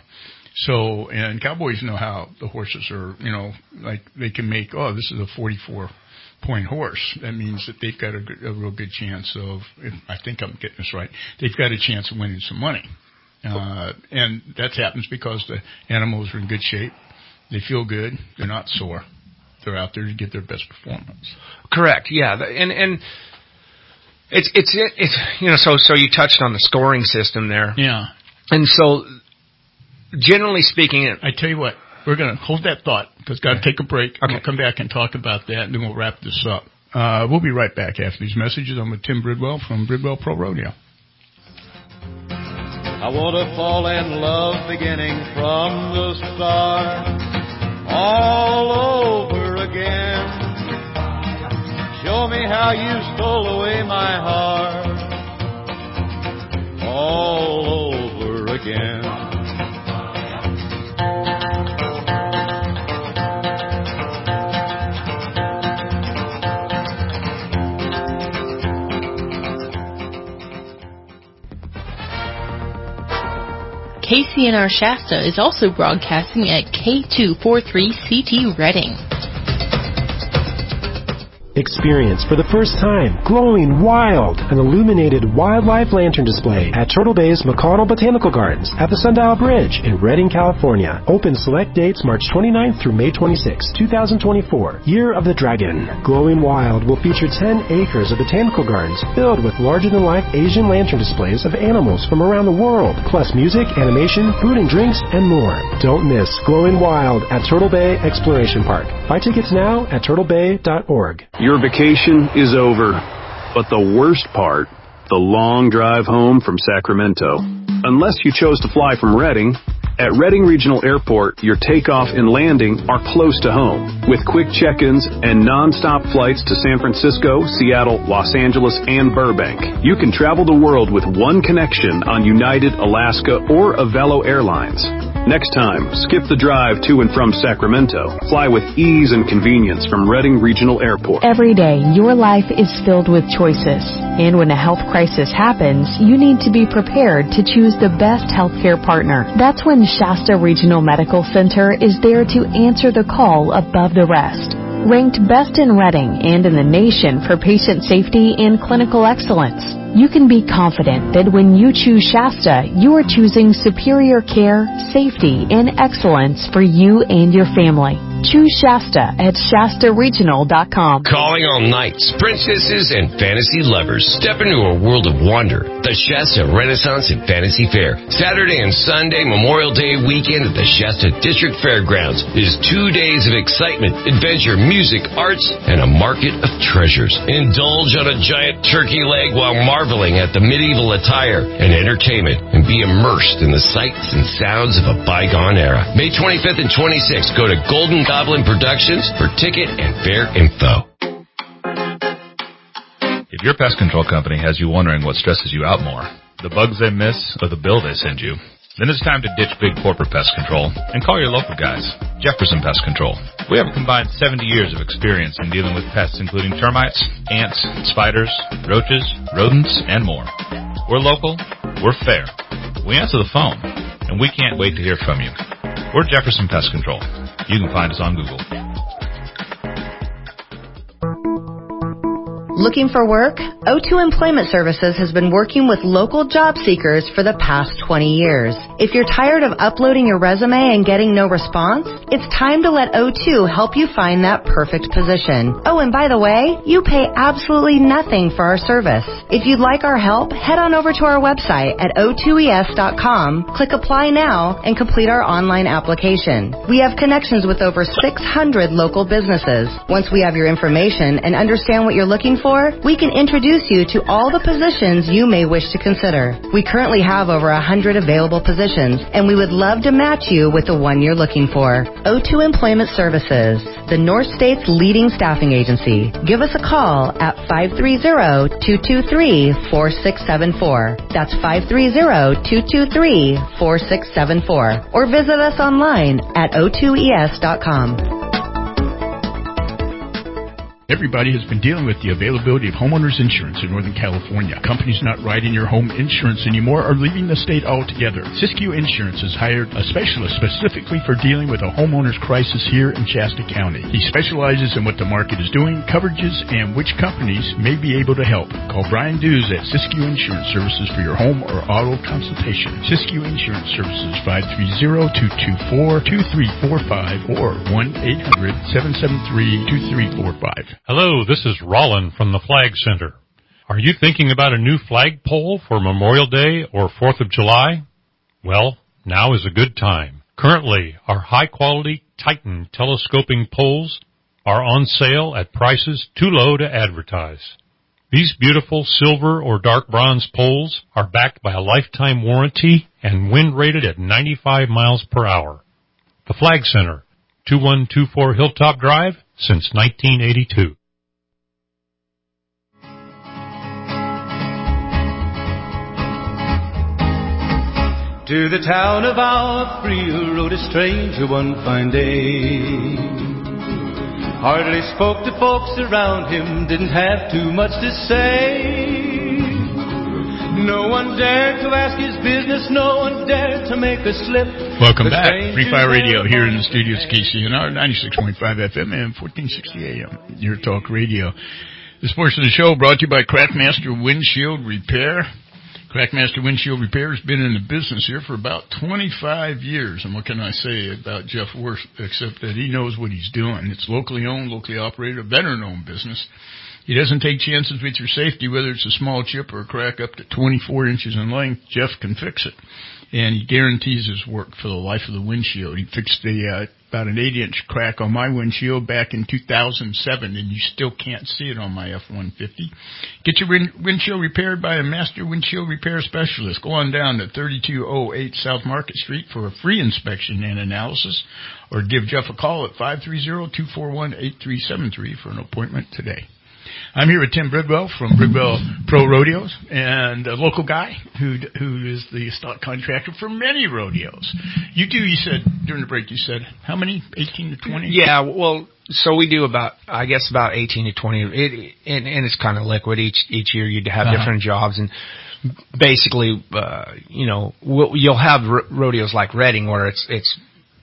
So, and cowboys know how the horses are, you know, like they can make, oh, this is a forty-four point horse. That means that they've got a, good, a real good chance of, if I think I'm getting this right, they've got a chance of winning some money. Uh, and that happens because the animals are in good shape. They feel good. They're not sore. They're out there to get their best performance. Correct. Yeah. And, and it's, it's, it's, you know, so, so you touched on the scoring system there. Yeah. And so, generally speaking, I tell you what, we're going to hold that thought because got to take a break. Okay. We'll come back and talk about that, and then we'll wrap this up. Uh, we'll be right back after these messages. I'm with Tim Bridwell from Bridwell Pro Rodeo. I want to fall in love beginning from the start, all over again. Show me how you stole away my heart, all over again. K C N R Shasta is also broadcasting at K two forty-three C T Reading. Experience for the first time Glowing Wild, an illuminated wildlife lantern display at Turtle Bay's McConnell Botanical Gardens at the Sundial Bridge in Redding, California. Open select dates March twenty-ninth through May twenty-sixth, twenty twenty-four. Year of the Dragon. Glowing Wild will feature ten acres of botanical gardens filled with larger-than-life Asian lantern displays of animals from around the world, plus music, animation, food and drinks, and more. Don't miss Glowing Wild at Turtle Bay Exploration Park. Buy tickets now at turtle bay dot org. Your vacation is over, but the worst part, the long drive home from Sacramento. Unless you chose to fly from Redding, at Redding Regional Airport, your takeoff and landing are close to home. With quick check-ins and non-stop flights to San Francisco, Seattle, Los Angeles, and Burbank, you can travel the world with one connection on United, Alaska, or Avelo Airlines. Next time, skip the drive to and from Sacramento. Fly with ease and convenience from Redding Regional Airport. Every day, your life is filled with choices. And when a health crisis happens, you need to be prepared to choose the best healthcare partner. That's when Shasta Regional Medical Center is there to answer the call above the rest. Ranked best in Redding and in the nation for patient safety and clinical excellence, you can be confident that when you choose Shasta, you are choosing superior care, safety, and excellence for you and your family. Choose Shasta at Shasta Regional dot com. Calling all knights, princesses, and fantasy lovers. Step into a world of wonder. The Shasta Renaissance and Fantasy Fair. Saturday and Sunday Memorial Day weekend at the Shasta District Fairgrounds is two days of excitement, adventure, music, arts, and a market of treasures. Indulge on a giant turkey leg while marveling at the medieval attire and entertainment and be immersed in the sights and sounds of a bygone era. May twenty-fifth and twenty-sixth, go to Golden Goblin Productions for ticket and fair info. If your pest control company has you wondering what stresses you out more, the bugs they miss or the bill they send you, then it's time to ditch big corporate pest control and call your local guys, Jefferson Pest Control. We have a combined seventy years of experience in dealing with pests including termites, ants, spiders, roaches, rodents, and more. We're local, we're fair, we answer the phone, and we can't wait to hear from you. We're Jefferson Pest Control. You can find us on Google. Looking for work? O two Employment Services has been working with local job seekers for the past twenty years. If you're tired of uploading your resume and getting no response, it's time to let O two help you find that perfect position. Oh, and by the way, you pay absolutely nothing for our service. If you'd like our help, head on over to our website at O two E S dot com, click Apply Now, and complete our online application. We have connections with over six hundred local businesses. Once we have your information and understand what you're looking for, we can introduce you to all the positions you may wish to consider. We currently have over one hundred available positions, and we would love to match you with the one you're looking for. O two Employment Services, the North State's leading staffing agency. Give us a call at five three zero, two two three, four six seven four. That's five three zero, two two three, four six seven four. Or visit us online at O two E S dot com. Everybody has been dealing with the availability of homeowners insurance in Northern California. Companies not writing your home insurance anymore are leaving the state altogether. Siskiyou Insurance has hired a specialist specifically for dealing with a homeowner's crisis here in Shasta County. He specializes in what the market is doing, coverages, and which companies may be able to help. Call Brian Dews at Siskiyou Insurance Services for your home or auto consultation. Siskiyou Insurance Services, five three zero, two two four, two three four five or one eight hundred, seven seven three, two three four five. Hello, this is Rollin from the Flag Center. Are you thinking about a new flagpole for Memorial Day or fourth of July? Well, now is a good time. Currently, our high-quality Titan telescoping poles are on sale at prices too low to advertise. These beautiful silver or dark bronze poles are backed by a lifetime warranty and wind rated at ninety-five miles per hour. The Flag Center, two one two four Hilltop Drive, since nineteen eighty-two. To the town of Alfrea rode a stranger one fine day. Hardly spoke to folks around him, didn't have too much to say. No one dared to ask his business, no one dared to make a slip. Welcome back. Free Fire Radio here in the studios, K C N R, ninety-six point five F M and fourteen sixty A M, your talk radio. This portion of the show brought to you by Craftmaster Windshield Repair. Crackmaster Windshield Repair has been in the business here for about twenty-five years. And what can I say about Jeff Worth except that he knows what he's doing. It's locally owned, locally operated, a veteran-owned business. He doesn't take chances with your safety, whether it's a small chip or a crack up to twenty-four inches in length. Jeff can fix it. And he guarantees his work for the life of the windshield. He fixed the, uh, about an eight-inch crack on my windshield back in two thousand seven, and you still can't see it on my F one fifty. Get your wind- windshield repaired by a master windshield repair specialist. Go on down to thirty-two oh eight South Market Street for a free inspection and analysis, or give Jeff a call at five three zero, two four one, eight three seven three for an appointment today. I'm here with Tim Bridwell from Bridwell Pro Rodeos, and a local guy who who is the stock contractor for many rodeos. You do, you said, during the break, you said, how many? eighteen to twenty? Yeah, well, so we do about, I guess, about eighteen to twenty, it, and, and it's kind of liquid. Each each year you'd have uh-huh. different jobs, and basically, uh, you know, we'll, you'll have r- rodeos like Redding where it's it's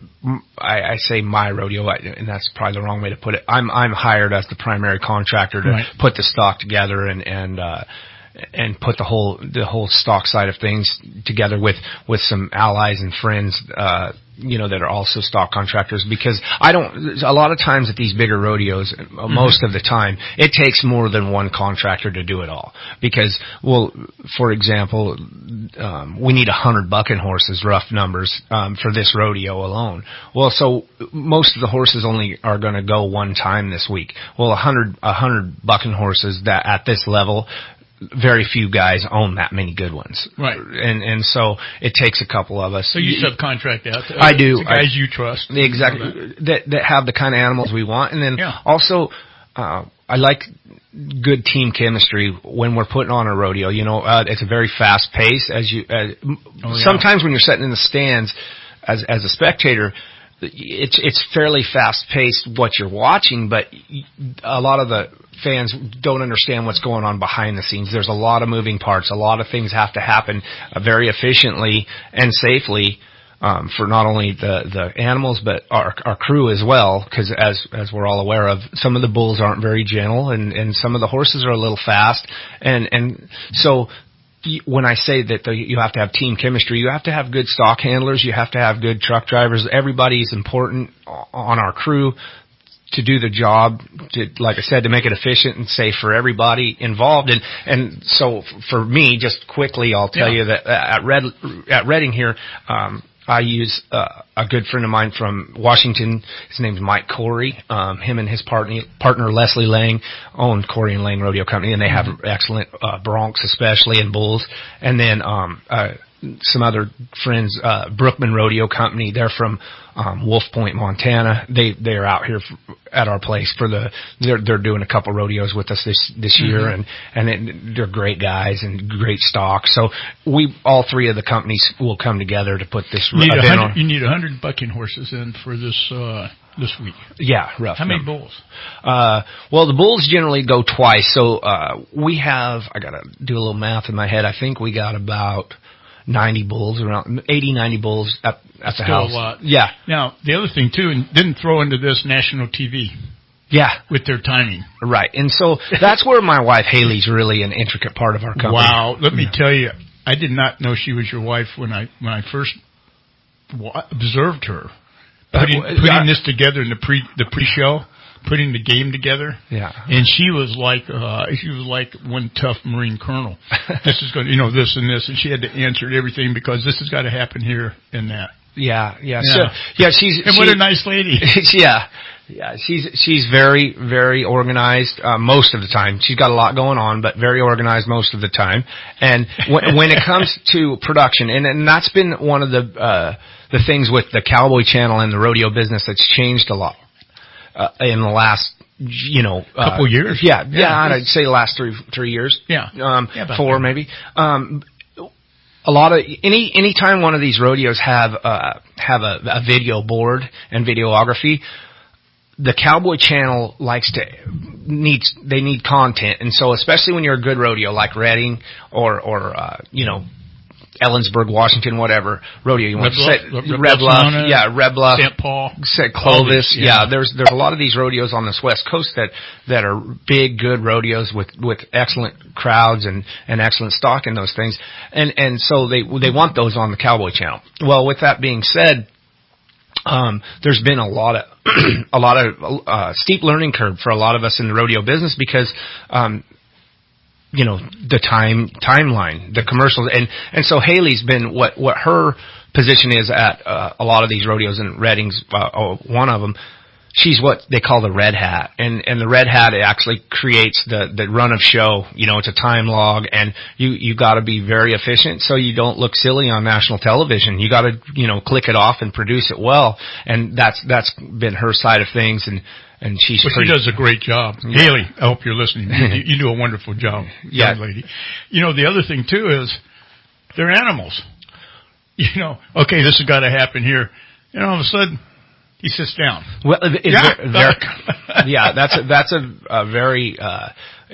I, I say my rodeo, and that's probably the wrong way to put it. I'm I'm hired as the primary contractor to right. put the stock together and and uh, and put the whole the whole stock side of things together with with some allies and friends, uh, you know, that are also stock contractors. Because I don't. A lot of times at these bigger rodeos, mm-hmm. most of the time, it takes more than one contractor to do it all. Because, well, for example, um, we need a hundred bucking horses, rough numbers, um, for this rodeo alone. Well, so most of the horses only are going to go one time this week. Well, a hundred a hundred bucking horses that at this level, very few guys own that many good ones. Right. And and so it takes a couple of us. So you, you subcontract out to I do. the guys I, you trust. Exactly. That. that that have the kind of animals we want. And then yeah. also, uh, I like good team chemistry when we're putting on a rodeo. You know, uh, it's a very fast pace. As you, uh, oh, yeah. Sometimes when you're sitting in the stands as as a spectator, it's it's fairly fast paced what you're watching, but a lot of the fans don't understand what's going on behind the scenes. There's a lot of moving parts. A lot of things have to happen uh, very efficiently and safely um, for not only the, the animals but our, our crew as well. Because as as we're all aware of, some of the bulls aren't very gentle, and, and some of the horses are a little fast, and and so. When I say that the, you have to have team chemistry, you have to have good stock handlers, you have to have good truck drivers. Everybody is important on our crew to do the job, to, like I said, to make it efficient and safe for everybody involved. And, and so for me, just quickly, I'll tell yeah. you that at Red, at Redding here, um, I use uh, a good friend of mine from Washington. His name's Mike Corey. Um, him and his partner, partner Leslie Lang own Corey and Lang Rodeo Company, and they have mm-hmm. excellent uh, broncs, especially, and bulls. And then um, uh, some other friends, uh, Brookman Rodeo Company. They're from um, Wolf Point, Montana. They they're out here for, at our place for the. They're they're doing a couple rodeos with us this this mm-hmm. year, and and it, they're great guys and great stock. So we all three of the companies will come together to put this you need event on. You need a hundred bucking horses in for this. Uh this week. Yeah, rough. How many number. bulls? Uh, well, the bulls generally go twice. So uh, we have, I got to do a little math in my head. I think we got about ninety bulls, around eighty, ninety bulls at, at the Still house. a lot. Yeah. Now, the other thing, too, and didn't throw into this national T V. Yeah. With their timing. Right. And so that's where my wife, Haley's, really an intricate part of our company. Wow. Let me yeah. tell you, I did not know she was your wife when I when I first observed her. Putting, uh, putting yeah. this together in the pre the pre-show, putting the game together. Yeah. And she was like uh she was like one tough Marine colonel. This is going to, you know, this and this, and she had to answer everything because this has got to happen here and that. Yeah, yeah. Yeah, so, yeah she's and she, what a nice lady. yeah. Yeah, she's she's very, very organized uh, most of the time. She's got a lot going on, but very organized most of the time. And when, when it comes to production, and, and that's been one of the uh, the things with the Cowboy Channel and the rodeo business that's changed a lot uh, in the last, you know, uh, couple years. Yeah, yeah, yeah I'd say the last three three years. Yeah, um, yeah four maybe. Um, A lot of any any time one of these rodeos have uh, have a, a video board and videography, the Cowboy Channel likes to needs they need content, and so especially when you're a good rodeo like Redding or or uh, you know Ellensburg, Washington, whatever rodeo you want to say, Red Bluff, yeah, Red Bluff, Saint Paul, Saint Clovis, yeah. yeah. There's there's a lot of these rodeos on this West Coast that that are big, good rodeos with with excellent crowds and and excellent stock in those things, and and so they they want those on the Cowboy Channel. Well, with that being said, um, there's been a lot of a lot of uh, steep learning curve for a lot of us in the rodeo business because. Um, you know, the time, timeline, the commercials. And, and so Haley's been what, what her position is at, uh, a lot of these rodeos, and Redding's, uh, one of them. She's what they call the red hat. And, and the red hat, it actually creates the, the run of show. You know, it's a time log, and you, you gotta be very efficient so you don't look silly on national television. You gotta, you know, click it off and produce it well. And that's, that's been her side of things. And, And she's well, pretty, she does a great job. Yeah. Haley, I hope you're listening. You, you do a wonderful job, yeah. young lady. You know, the other thing, too, is they're animals. You know, okay, this has got to happen here. And all of a sudden, he sits down. Well, it, it, yeah. very, yeah, that's a, that's a, a very uh,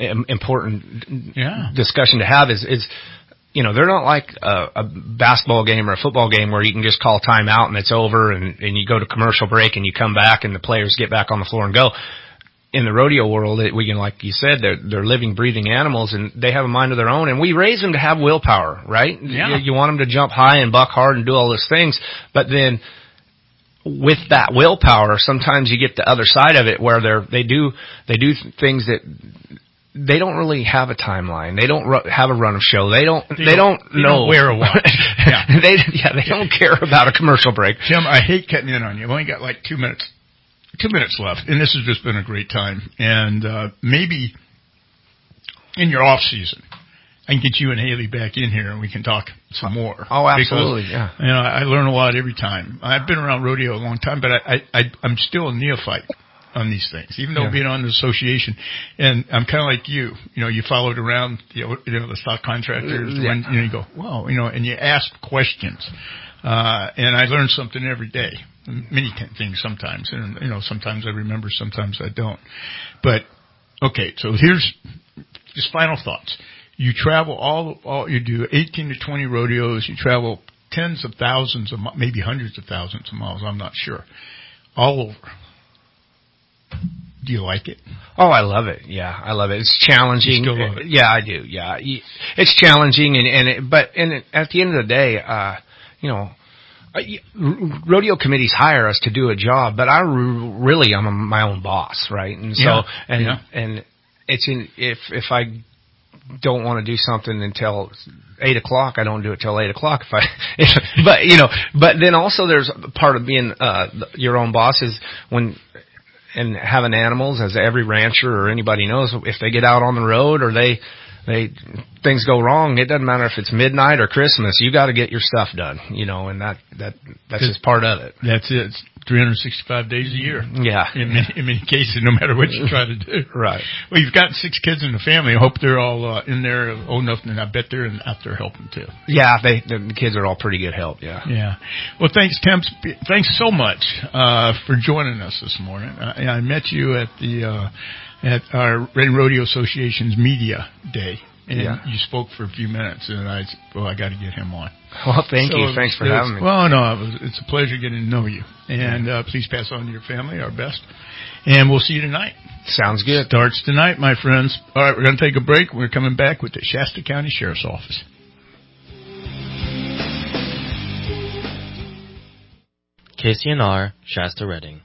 important yeah. discussion to have is, is you know, they're not like a, a basketball game or a football game where you can just call time out and it's over and, and you go to commercial break and you come back and the players get back on the floor and go. In the rodeo world, it, we can, like you said, they're, they're living, breathing animals, and they have a mind of their own, and we raise them to have willpower, right? Yeah. You, you want them to jump high and buck hard and do all those things, but then with that willpower, sometimes you get the other side of it where they're, they do, they do things that, they don't really have a timeline. They don't ru- have a run of show. They don't. They, they don't, don't know don't where or what. Yeah. they yeah. They don't care about a commercial break. Tim, I hate cutting in on you. I've only got like two minutes, two minutes left, and this has just been a great time. And uh, maybe in your off season, I can get you and Haley back in here and we can talk some more. Oh, absolutely. Because, yeah. You know, I learn a lot every time. I've been around rodeo a long time, but I, I, I I'm still a neophyte on these things, even though yeah. being on the association, and I'm kind of like you, you know, you followed around, you know, you know the stock contractors, yeah. when, you know, you go, wow, you know, and you ask questions, uh, and I learn something every day, many things sometimes, and, you know, sometimes I remember, sometimes I don't, but, okay, so here's just final thoughts. You travel all, all, you do eighteen to twenty rodeos, you travel tens of thousands of, maybe hundreds of thousands of miles, I'm not sure, all over. Do you like it? Oh, I love it. Yeah, I love it. It's challenging. You still love it? Yeah, I do. Yeah, it's challenging, and and it, but and it, at the end of the day, uh, you know, rodeo committees hire us to do a job, but I really I'm a, my own boss, right? And so yeah. and yeah. and it's in if if I don't want to do something until eight o'clock, I don't do it till eight o'clock. If I, if, but you know, but then also there's part of being uh, your own boss is when. And having animals, as every rancher or anybody knows, if they get out on the road or they, they, things go wrong, it doesn't matter if it's midnight or Christmas, you gotta get your stuff done, you know, and that, that, that's just part of it. That's it. three hundred sixty-five days a year. Yeah. In many, in many cases, no matter what you try to do. Right. Well, you've got six kids in the family. I hope they're all uh, in there old enough, and I bet they're out there helping too. Yeah, they the kids are all pretty good help. Yeah. Yeah. Well, thanks, Tim. Thanks so much uh, for joining us this morning. I, I met you at the uh, at our Reading Rodeo Association's Media Day. And yeah. you spoke for a few minutes, and I said, well, I got to get him on. Well, thank so you. Thanks for having me. Well, no, it was, it's a pleasure getting to know you. And uh, please pass on to your family our best. And we'll see you tonight. Sounds good. Starts tonight, my friends. All right, we're going to take a break. We're coming back with the Shasta County Sheriff's Office. K C N R, Shasta Reading.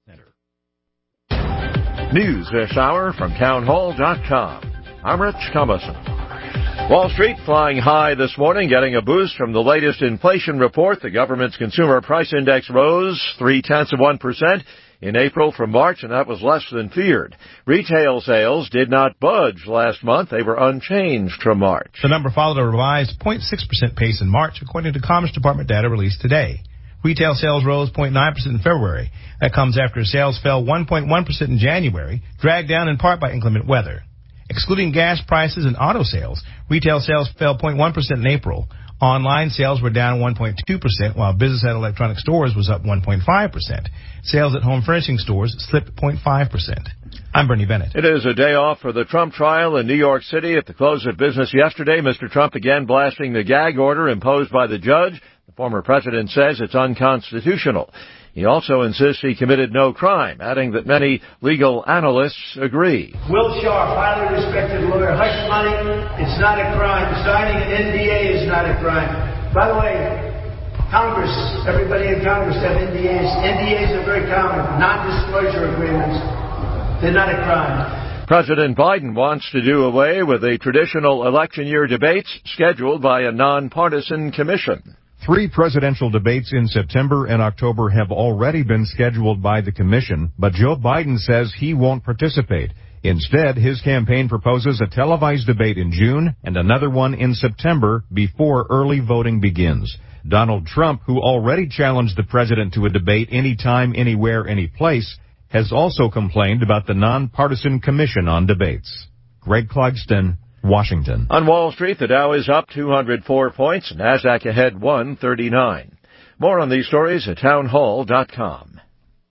News this hour from town hall dot com. I'm Rich Thomason. Wall Street flying high this morning, getting a boost from the latest inflation report. The government's consumer price index rose three-tenths of one percent in April from March, and that was less than feared. Retail sales did not budge last month. They were unchanged from March. The number followed a revised zero point six percent pace in March, according to Commerce Department data released today. Retail sales rose zero point nine percent in February. That comes after sales fell one point one percent in January, dragged down in part by inclement weather. Excluding gas prices and auto sales, retail sales fell zero point one percent in April. Online sales were down one point two percent, while business at electronic stores was up one point five percent. Sales at home furnishing stores slipped zero point five percent. I'm Bernie Bennett. It is a day off for the Trump trial in New York City. At the close of business yesterday, Mister Trump again blasting the gag order imposed by the judge. The former president says it's unconstitutional. He also insists he committed no crime, adding that many legal analysts agree. Will Sharp, highly respected lawyer, hush money, it's not a crime. Signing an N D A is not a crime. By the way, Congress, everybody in Congress have N D As. N D As are very common, non-disclosure agreements. They're not a crime. President Biden wants to do away with the traditional election year debates scheduled by a nonpartisan commission. Three presidential debates in September and October have already been scheduled by the commission, but Joe Biden says he won't participate. Instead, his campaign proposes a televised debate in June and another one in September before early voting begins. Donald Trump, who already challenged the president to a debate anytime, anywhere, any place, has also complained about the nonpartisan commission on debates. Greg Clugston, Washington. On Wall Street, the Dow is up two hundred four points, NASDAQ ahead one thirty-nine. More on these stories at town hall dot com.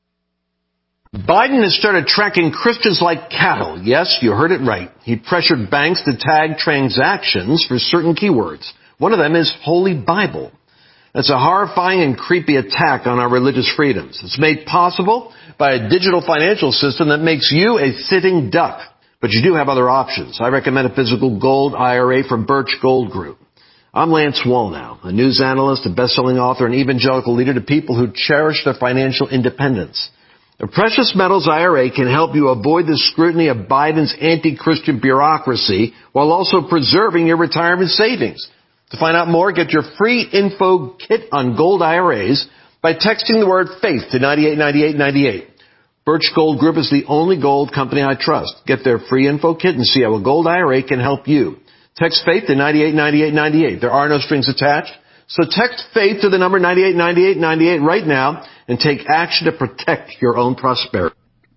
Biden has started tracking Christians like cattle. Yes, you heard it right. He pressured banks to tag transactions for certain keywords. One of them is Holy Bible. That's a horrifying and creepy attack on our religious freedoms. It's made possible by a digital financial system that makes you a sitting duck. But you do have other options. I recommend a physical gold I R A from Birch Gold Group. I'm Lance Wallnau, a news analyst, a best-selling author, and evangelical leader to people who cherish their financial independence. A precious metals I R A can help you avoid the scrutiny of Biden's anti-Christian bureaucracy while also preserving your retirement savings. To find out more, get your free info kit on gold I R As by texting the word faith to nine eight nine eight nine eight. Birch Gold Group is the only gold company I trust. Get their free info kit and see how a gold I R A can help you. Text faith to nine eight nine eight nine eight. There are no strings attached. So text faith to the number nine eight nine eight nine eight right now and take action to protect your own prosperity.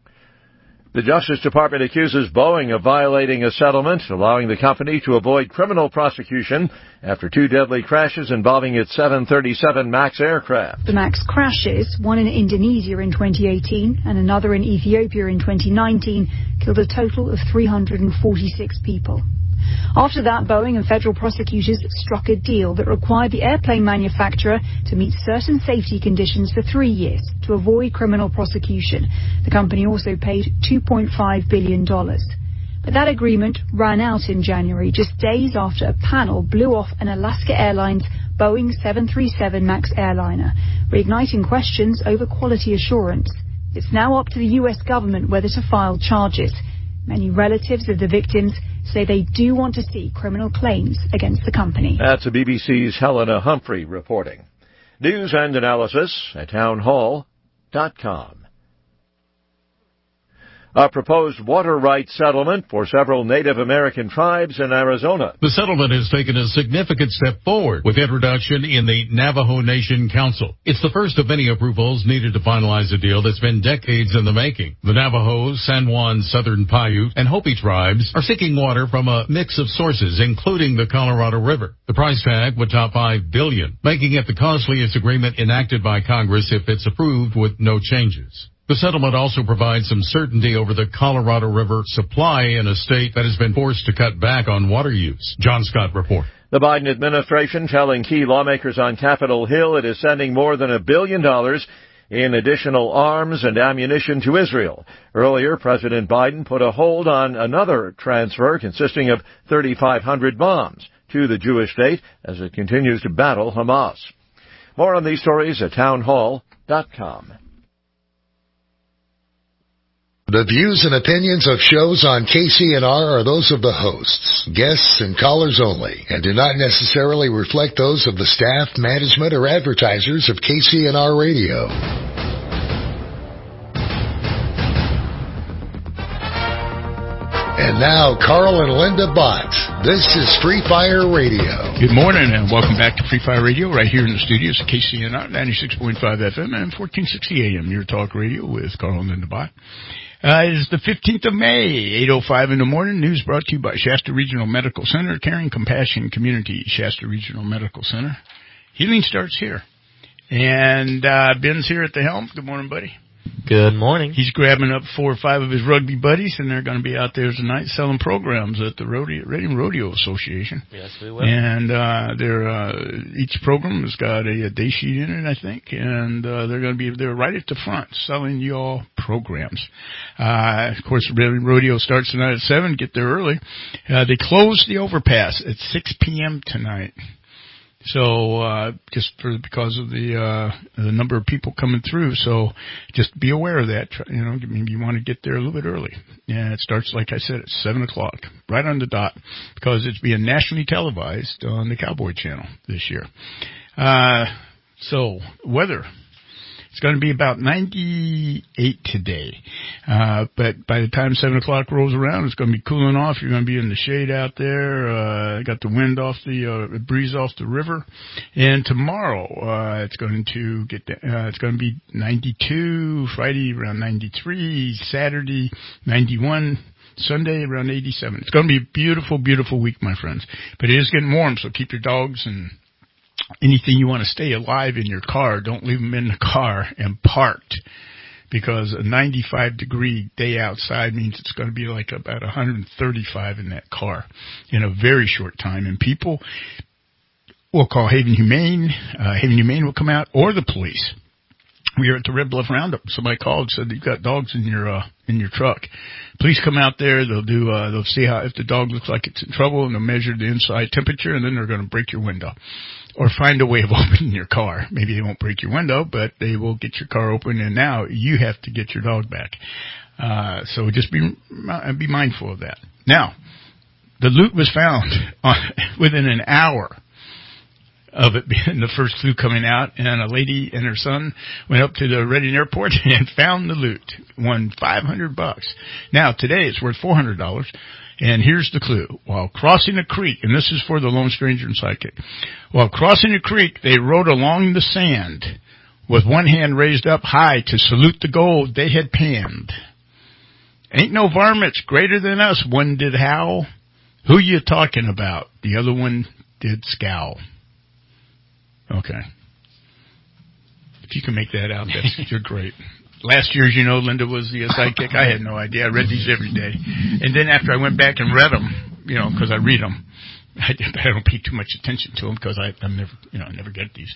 The Justice Department accuses Boeing of violating a settlement, allowing the company to avoid criminal prosecution after two deadly crashes involving its seven thirty-seven MAX aircraft. The MAX crashes, one in Indonesia in twenty eighteen and another in Ethiopia in twenty nineteen, killed a total of three hundred forty-six people. After that, Boeing and federal prosecutors struck a deal that required the airplane manufacturer to meet certain safety conditions for three years to avoid criminal prosecution. The company also paid two point five billion dollars. But that agreement ran out in January, just days after a panel blew off an Alaska Airlines Boeing seven thirty-seven MAX airliner, reigniting questions over quality assurance. It's now up to the U S government whether to file charges. Many relatives of the victims say they do want to see criminal claims against the company. That's the B B C's Helena Humphrey reporting. News and analysis at town hall dot com. A proposed water rights settlement for several Native American tribes in Arizona. The settlement has taken a significant step forward with introduction in the Navajo Nation Council. It's the first of many approvals needed to finalize a deal that's been decades in the making. The Navajo, San Juan, Southern Paiute, and Hopi tribes are seeking water from a mix of sources, including the Colorado River. The price tag would top five billion dollars, making it the costliest agreement enacted by Congress if it's approved with no changes. The settlement also provides some certainty over the Colorado River supply in a state that has been forced to cut back on water use. John Scott report. The Biden administration telling key lawmakers on Capitol Hill it is sending more than a billion dollars in additional arms and ammunition to Israel. Earlier, President Biden put a hold on another transfer consisting of thirty-five hundred bombs to the Jewish state as it continues to battle Hamas. More on these stories at townhall dot com. The views and opinions of shows on K C N R are those of the hosts, guests, and callers only, and do not necessarily reflect those of the staff, management, or advertisers of K C N R Radio. And now, Carl and Linda Bott. This is Free Fire Radio. Good morning, and welcome back to Free Fire Radio right here in the studios at K C N R, ninety-six point five F M and fourteen sixty A M, your talk radio with Carl and Linda Bott. Uh, it is the fifteenth of May, eight oh five in the morning. News brought to you by Shasta Regional Medical Center, Caring Compassion Community, Shasta Regional Medical Center. Healing starts here. And uh, Ben's here at the helm. Good morning, buddy. Good morning. He's grabbing up four or five of his rugby buddies, and they're going to be out there tonight selling programs at the Rodeo, Reading Rodeo Association. Yes, we will. And uh, they're, uh, each program has got a, a day sheet in it, I think, and uh, they're going to be there right at the front selling y'all programs. Uh, of course, Reading Rodeo starts tonight at seven. Get there early. Uh, they close the overpass at six p.m. tonight. So, uh, just for, because of the, uh, the number of people coming through. So just be aware of that. You know, maybe you want to get there a little bit early. And it starts, like I said, at seven o'clock, right on the dot, because it's being nationally televised on the Cowboy Channel this year. Uh, so weather. It's going to be about ninety-eight today. Uh, but by the time seven o'clock rolls around, it's going to be cooling off. You're going to be in the shade out there. Uh, got the wind off the, uh, breeze off the river. And tomorrow, uh, it's going to get, uh, it's going to be ninety-two, Friday around ninety-three, Saturday ninety-one. Sunday around eighty-seven. It's going to be a beautiful, beautiful week, my friends. But it is getting warm, so keep your dogs and anything you want to stay alive in your car. Don't leave them in the car and parked, because a ninety-five degree day outside means it's going to be like about one hundred thirty-five in that car in a very short time. And people will call Haven Humane. Uh, Haven Humane will come out, or the police. We were at the Red Bluff Roundup. Somebody called and said, you've got dogs in your, uh, in your truck. Police come out there. They'll do, uh, they'll see how, if the dog looks like it's in trouble, and they'll measure the inside temperature, and then they're going to break your window or find a way of opening your car. Maybe they won't break your window, but they will get your car open, and now you have to get your dog back. Uh, so just be, be mindful of that. Now, the loot was found on, within an hour of it being the first clue coming out, and a lady and her son went up to the Reading Airport and found the loot. Won five hundred bucks. Now, today it's worth four hundred dollars, and here's the clue. While crossing a creek, and this is for the Lone Stranger and Sidekick, while crossing a creek, they rode along the sand with one hand raised up high to salute the gold they had panned. Ain't no varmints greater than us, one did howl. Who you talking about? The other one did scowl. Okay. If you can make that out, that's, you're great. Last year, as you know, Linda was the sidekick. I had no idea. I read these every day. And then after I went back and read them, you know, because I read them, I, I don't pay too much attention to them because I'm never, you know, I never get these.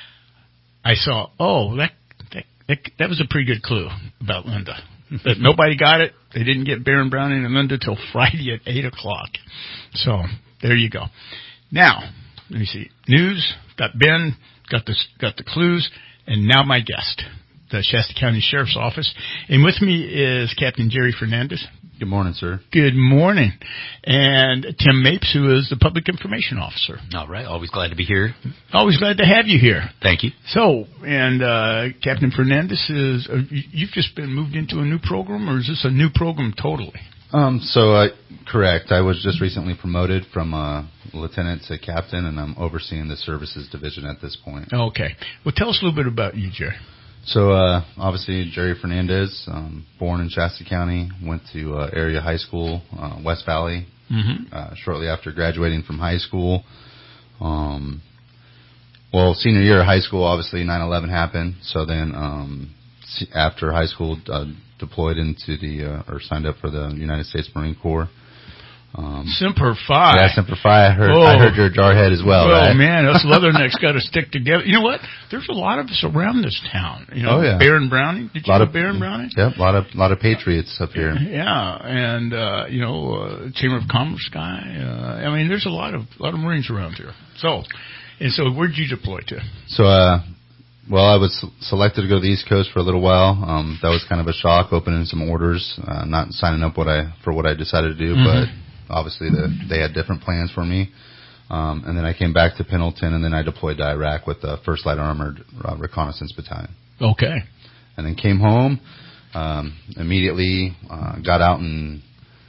I saw, oh, that, that, that, that was a pretty good clue about Linda. But nobody got it. They didn't get Baron Browning and Linda till Friday at eight o'clock. So, there you go. Now, let me see. News, got Ben, got the, got the clues, and now my guest, the Shasta County Sheriff's Office. And with me is Captain Jerry Fernandez. Good morning, sir. Good morning. And Tim Mapes, who is the Public Information Officer. All right. Always glad to be here. Always glad to have you here. Thank you. So, and uh, Captain Fernandez, is uh, you've just been moved into a new program, or is this a new program totally? Um, so, uh, correct. I was just recently promoted from uh, lieutenant to captain, and I'm overseeing the services division at this point. Okay. Well, tell us a little bit about you, Jerry. So, uh, obviously, Jerry Fernandez, um, born in Shasta County, went to uh, area high school, uh, West Valley, mm-hmm. uh, shortly after graduating from high school. Um, well, senior year of high school, obviously, nine eleven happened. So then, um, after high school, uh, deployed into the, uh, or signed up for the United States Marine Corps. Um, Semper Fi. Yeah, Semper Fi. I heard, oh. I heard you're a jarhead as well, oh, right? Oh, man, us Leathernecks got to stick together. You know what? There's a lot of us around this town. You know, oh, yeah. Baron Browning. Did you know Baron Browning? Yep, a lot of, lot of patriots up here. Yeah, and, uh, you know, uh, Chamber of Commerce guy. Uh, I mean, there's a lot of, a lot of Marines around here. So, and so where'd you deploy to? So, uh, well, I was selected to go to the East Coast for a little while. Um, that was kind of a shock, opening some orders, uh, not signing up what I, for what I decided to do, mm-hmm. but obviously, the, they had different plans for me. Um, and then I came back to Pendleton, and then I deployed to Iraq with the first Light Armored uh, Reconnaissance Battalion. Okay. And then came home, um, immediately uh, got out in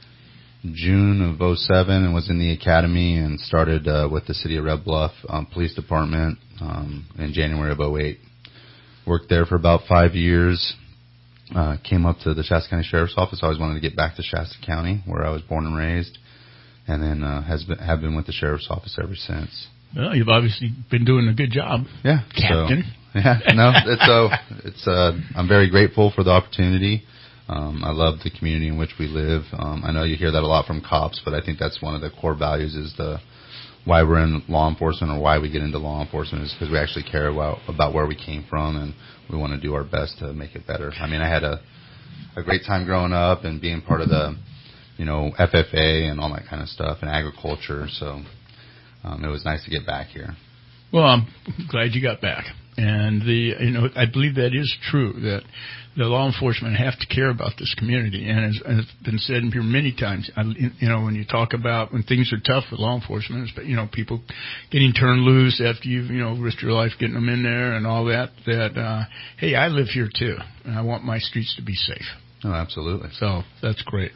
June of oh seven and was in the academy and started uh, with the City of Red Bluff um, Police Department um, in January of oh eight. Worked there for about five years. Uh, came up to the Shasta County Sheriff's Office. I always wanted to get back to Shasta County, where I was born and raised. And then uh, has been have been with the sheriff's office ever since. Well, you've obviously been doing a good job, yeah, Captain. So, yeah, no, it's so it's uh, I'm very grateful for the opportunity. Um, I love the community in which we live. Um, I know you hear that a lot from cops, but I think that's one of the core values is the why we're in law enforcement or why we get into law enforcement is because we actually care about about where we came from and we want to do our best to make it better. I mean, I had a a great time growing up and being part of the you know, F F A and all that kind of stuff, and agriculture, so um, it was nice to get back here. Well, I'm glad you got back. And the, you know, I believe that is true, that the law enforcement have to care about this community. And as, as it's been said here many times, I, you know, when you talk about when things are tough with law enforcement, you know, people getting turned loose after you've, you know, risked your life getting them in there and all that, that, uh, hey, I live here too, and I want my streets to be safe. Oh, absolutely. So that's great.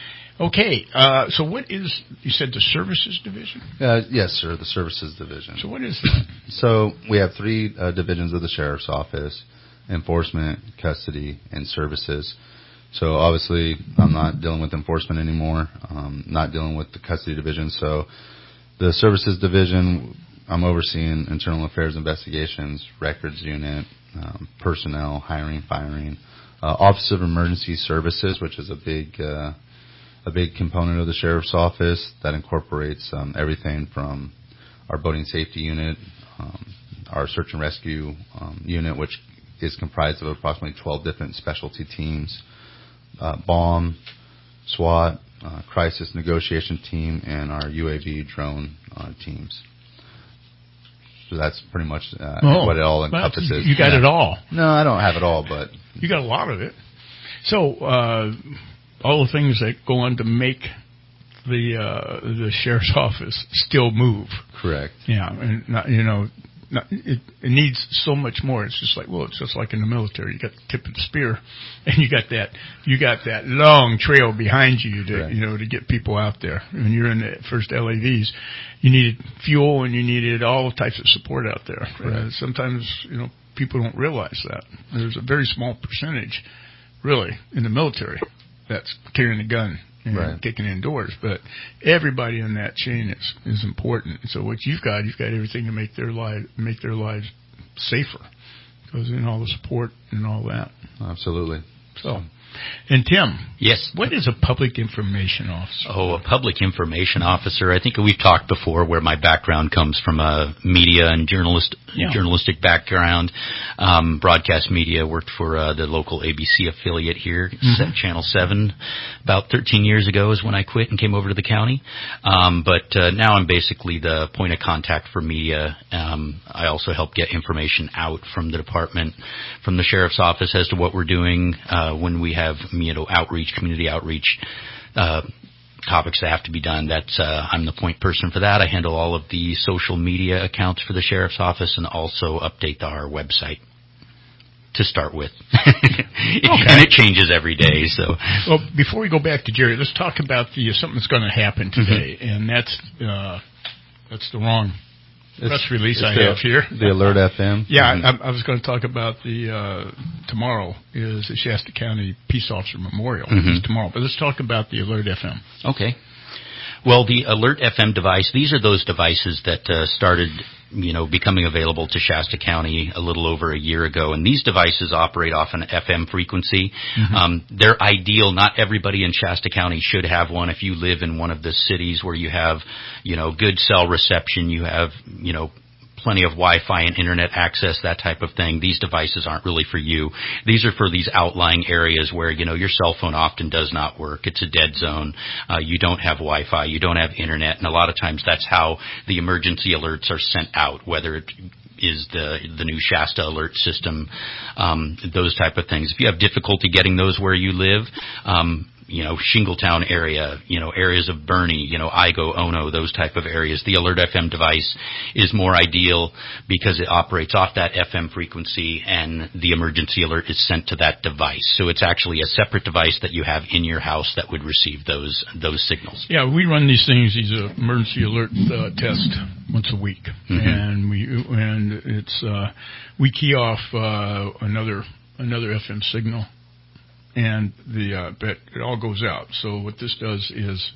Okay, uh, so what is, you said the Services Division? Uh, yes, sir, the Services Division. So what is that? So we have three uh, divisions of the Sheriff's Office, Enforcement, Custody, and Services. So obviously I'm not dealing with enforcement anymore, um, not dealing with the Custody Division. So the Services Division, I'm overseeing internal affairs investigations, records unit, um, personnel, hiring, firing, uh, Office of Emergency Services, which is a big... Uh, a big component of the Sheriff's Office that incorporates um, everything from our boating safety unit, um, our search and rescue um, unit, which is comprised of approximately twelve different specialty teams, uh, bomb, SWAT, uh, crisis negotiation team, and our U A V drone uh, teams. So that's pretty much uh, oh, what it all encompasses. You got yeah. it all. No, I don't have it all, but... You got a lot of it. So... Uh, all the things that go on to make the uh, the sheriff's office still move. Correct. Yeah, and not, you know, not, it, it needs so much more. It's just like, well, it's just like in the military. You got the tip of the spear, and you got that you got that long trail behind you to Correct. you know to get people out there. When you're in the first L A Vs, you needed fuel and you needed all types of support out there. Uh, sometimes you know people don't realize that there's a very small percentage, really, in the military that's carrying a gun and right. kicking indoors. But everybody in that chain is, is important. So what you've got, you've got everything to make their lives make their lives safer, because in all the support and all that. Absolutely. So, and Tim, yes, what is a public information officer? Oh, a public information officer. I think we've talked before where my background comes from a media and journalist yeah. journalistic background, um, broadcast media. Worked for uh, the local A B C affiliate here, mm-hmm. Channel seven. About thirteen years ago is when I quit and came over to the county. Um, but uh, now I'm basically the point of contact for media. Um, I also help get information out from the department, from the sheriff's office as to what we're doing uh, when we have have, you know, outreach, community outreach, uh, topics that have to be done, that's, uh, I'm the point person for that. I handle all of the social media accounts for the sheriff's office and also update our website to start with. Okay. And it changes every day, so. Well, before we go back to Jerry, let's talk about the, uh, something that's going to happen today, mm-hmm. and that's, uh, that's the wrong It's, press release I the, have here. The Alert F M. Yeah, mm-hmm. I, I was going to talk about the uh, tomorrow is the Shasta County Peace Officer Memorial. Mm-hmm. It's tomorrow, but let's talk about the Alert F M. Okay. Well, the Alert F M device, these are those devices that uh, started, you know, becoming available to Shasta County a little over a year ago. And these devices operate off an F M frequency. Mm-hmm. Um, they're ideal. Not everybody in Shasta County should have one. If you live in one of the cities where you have, you know, good cell reception, you have, you know, plenty of Wi-Fi and internet access, that type of thing, these devices aren't really for you. These are for these outlying areas where, you know, your cell phone often does not work. It's a dead zone. Uh, you don't have Wi-Fi. You don't have internet. And a lot of times that's how the emergency alerts are sent out, whether it is the the new Shasta alert system, um, those type of things. If you have difficulty getting those where you live, um, you know, Shingletown area, you know, areas of Bernie, you know, Igo, Ono, those type of areas. The Alert F M device is more ideal because it operates off that F M frequency and the emergency alert is sent to that device. So it's actually a separate device that you have in your house that would receive those those signals. Yeah, we run these things, these uh, emergency alert uh, tests once a week, mm-hmm. and we and it's uh, we key off uh, another another F M signal. And the uh, but it all goes out. So what this does is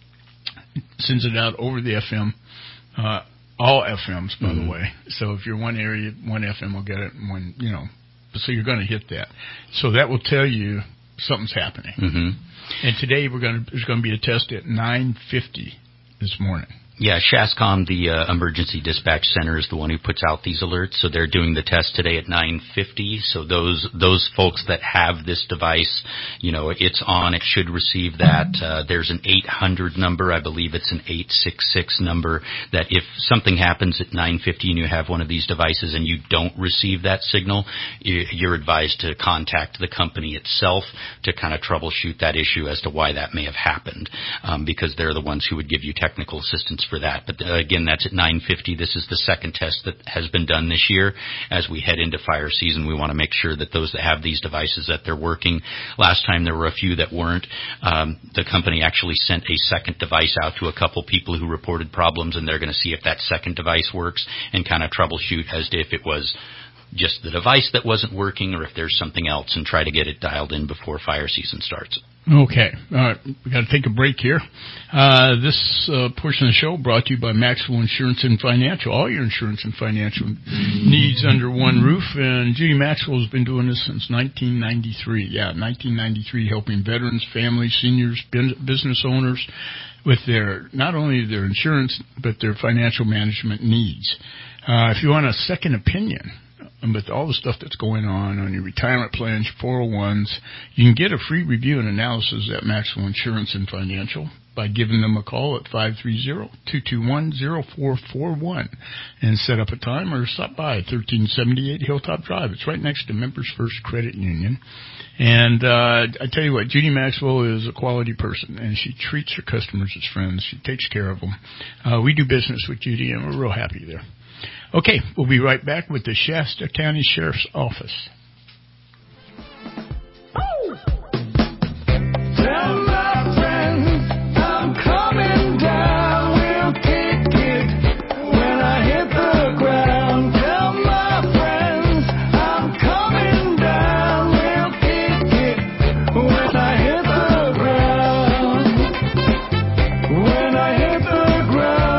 sends it out over the F M, uh, all F Ms, by mm-hmm. the way. So if you're one area, one F M will get it, and one, you know, so you're going to hit that. So that will tell you something's happening. Mm-hmm. And today we're going to there's going to be a test at nine fifty this morning. Yeah, SHASCOM, the uh, emergency dispatch center, is the one who puts out these alerts. So they're doing the test today at nine fifty. So those those folks that have this device, you know, it's on. It should receive that. Uh, there's an eight hundred number. I believe it's an eight six six number that if something happens at nine fifty and you have one of these devices and you don't receive that signal, you're advised to contact the company itself to kind of troubleshoot that issue as to why that may have happened, um, because they're the ones who would give you technical assistance for that. But uh, again, that's at nine fifty. This is the second test that has been done this year. As we head into fire season, we want to make sure that those that have these devices, that they're working. Last time there were a few that weren't. Um, the company actually sent a second device out to a couple people who reported problems, and they're going to see if that second device works and kind of troubleshoot as to if it was just the device that wasn't working or if there's something else, and try to get it dialed in before fire season starts. Okay. All right. We got to take a break here. Uh, this uh, portion of the show brought to you by Maxwell Insurance and Financial. All your insurance and financial needs under one roof. And Judy Maxwell has been doing this since nineteen ninety-three. Yeah, nineteen ninety-three, helping veterans, families, seniors, business owners with their, not only their insurance, but their financial management needs. Uh, if you want a second opinion, but all the stuff that's going on on your retirement plans, your four oh ones, you can get a free review and analysis at Maxwell Insurance and Financial by giving them a call at five three zero, two two one, zero four four one and set up a time, or stop by thirteen seventy-eight Hilltop Drive. It's right next to Members First Credit Union. And uh, I tell you what, Judy Maxwell is a quality person, and she treats her customers as friends. She takes care of them. Uh, we do business with Judy, and we're real happy there. Okay, we'll be right back with the Shasta County Sheriff's Office. Tell my friends I'm coming down. We'll kick it when I hit the ground. Tell my friends I'm coming down. We'll kick it when I hit the ground. When I hit the ground.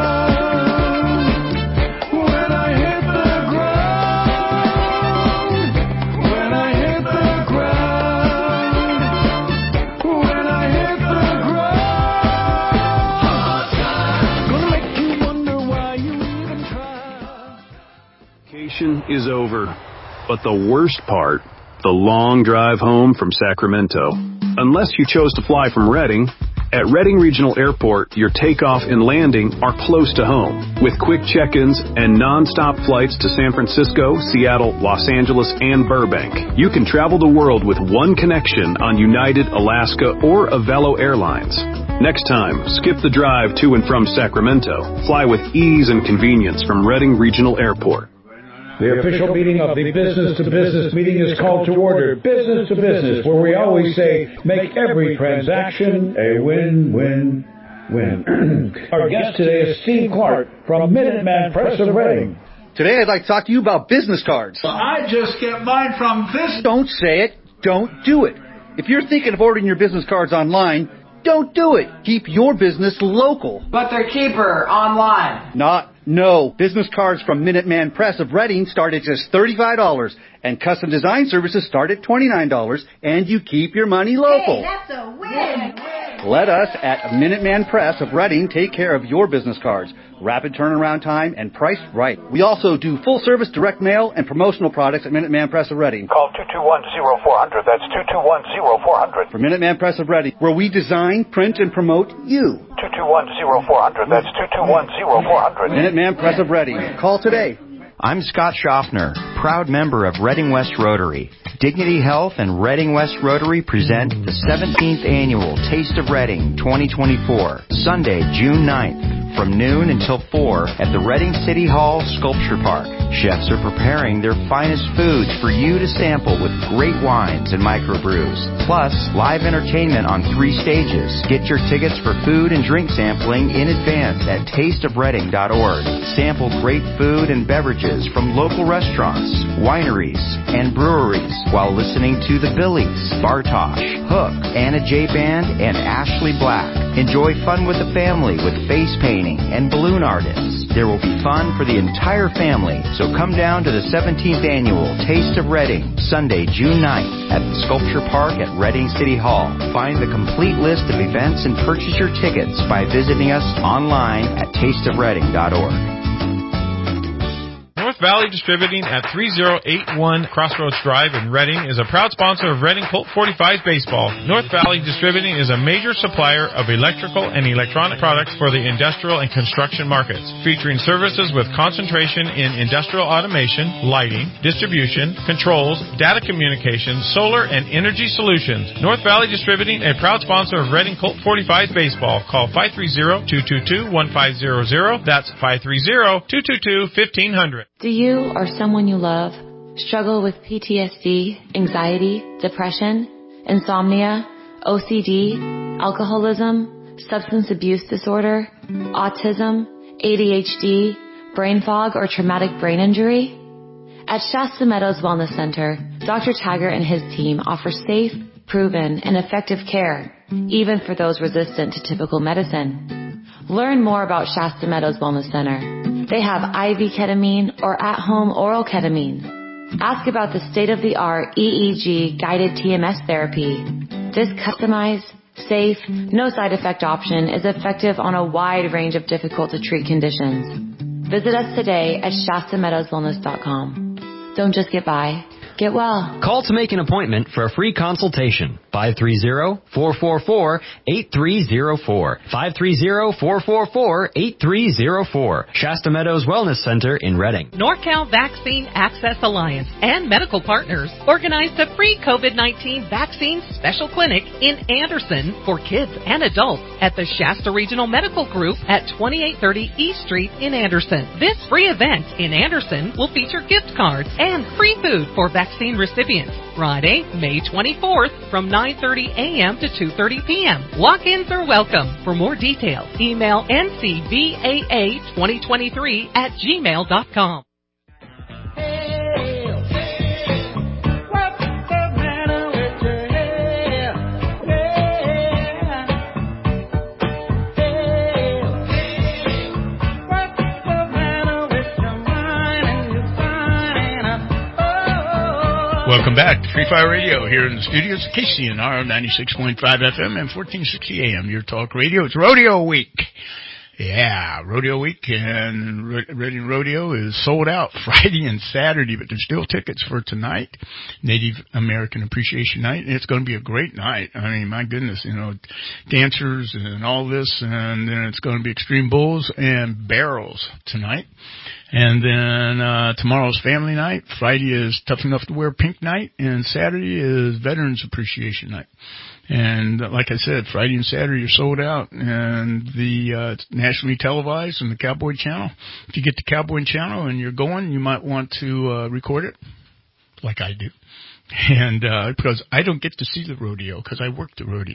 Is over. But the worst part, the long drive home from Sacramento. Unless you chose to fly from Redding, At Redding Regional Airport, your takeoff and landing are close to home. With quick check-ins and non-stop flights to San Francisco, Seattle, Los Angeles, and Burbank, you can travel the world with one connection on United, Alaska, or Avelo Airlines. Next time, skip the drive to and from Sacramento. Fly with ease and convenience from Redding Regional Airport. The official meeting of the business-to-business meeting is called to order. Business to business, where we always say, make every transaction a win-win-win. Our guest today is Steve Clark from Minuteman Press of Redding. Today I'd like to talk to you about business cards. I just get mine from this. Don't say it. Don't do it. If you're thinking of ordering your business cards online, don't do it. Keep your business local. But they're cheaper online. Not, no. Business cards from Minuteman Press of Redding start at just thirty-five dollars, and custom design services start at twenty-nine dollars, and you keep your money local. Hey, that's a win. Let us at Minuteman Press of Redding take care of your business cards. Rapid turnaround time and priced right. We also do full-service direct mail and promotional products at Minuteman Press of Redding. Call two two one, zero four hundred. That's two two one, zero four hundred. For Minuteman Press of Redding, where we design, print, and promote you. two two one, zero four hundred. That's two two one, zero four hundred. Minuteman Press of Redding. Call today. I'm Scott Schaffner, proud member of Redding West Rotary. Dignity Health and Redding West Rotary present the seventeenth Annual Taste of Redding twenty twenty-four, Sunday, June ninth. From noon until four at the Redding City Hall Sculpture Park. Chefs are preparing their finest foods for you to sample with great wines and microbrews. Plus, live entertainment on three stages. Get your tickets for food and drink sampling in advance at taste of redding dot org. Sample great food and beverages from local restaurants, wineries, and breweries while listening to the Billies, Bartosh, Hook, Anna J. Band, and Ashley Black. Enjoy fun with the family with face painting and balloon artists. There will be fun for the entire family, so come down to the seventeenth Annual Taste of Redding, Sunday, June ninth, at the Sculpture Park at Redding City Hall. Find the complete list of events and purchase your tickets by visiting us online at taste of redding dot org. North Valley Distributing at three oh eight one Crossroads Drive in Redding is a proud sponsor of Redding Colt forty-five Baseball. North Valley Distributing is a major supplier of electrical and electronic products for the industrial and construction markets, featuring services with concentration in industrial automation, lighting, distribution, controls, data communications, solar, and energy solutions. North Valley Distributing, a proud sponsor of Redding Colt forty-five Baseball. Call five three zero, two two two, one five zero zero. That's five three zero, two two two, one five zero zero. Do you or someone you love struggle with P T S D, anxiety, depression, insomnia, O C D, alcoholism, substance abuse disorder, autism, A D H D, brain fog, or traumatic brain injury? At Shasta Meadows Wellness Center, Doctor Taggart and his team offer safe, proven, and effective care, even for those resistant to typical medicine. Learn more about Shasta Meadows Wellness Center. They have I V ketamine or at-home oral ketamine. Ask about the state-of-the-art E E G guided T M S therapy. This customized, safe, no side effect option is effective on a wide range of difficult to treat conditions. Visit us today at shasta meadows wellness dot com. Don't just get by, get well. Call to make an appointment for a free consultation. five three zero, four four four, eight three zero four. five three zero, four four four, eight three zero four. Shasta Meadows Wellness Center in Redding. NorCal Vaccine Access Alliance and medical partners organized a free COVID nineteen vaccine special clinic in Anderson for kids and adults at the Shasta Regional Medical Group at twenty-eight thirty East Street in Anderson. This free event in Anderson will feature gift cards and free food for vaccine recipients. Friday, May twenty-fourth from nine thirty a.m. to two thirty p.m. Walk-ins are welcome. For more details, email N C V A A twenty twenty-three at gmail dot com. Welcome back to Free Fire Radio here in the studios of K C N R ninety-six point five F M and fourteen sixty A M, your talk radio. It's Rodeo Week. Yeah, Rodeo Week and Reading Rodeo is sold out Friday and Saturday, but there's still tickets for tonight, Native American Appreciation Night, and it's going to be a great night. I mean, my goodness, you know, dancers and all this, and then it's going to be Extreme Bulls and Barrels tonight. And then uh tomorrow's Family Night. Friday is Tough Enough to Wear Pink Night, and Saturday is Veterans Appreciation Night. And uh, like I said, Friday and Saturday are sold out, and the uh it's nationally televised on the Cowboy Channel. If you get the Cowboy Channel and you're going, you might want to uh record it, like I do. And uh because I don't get to see the rodeo because I work the rodeo.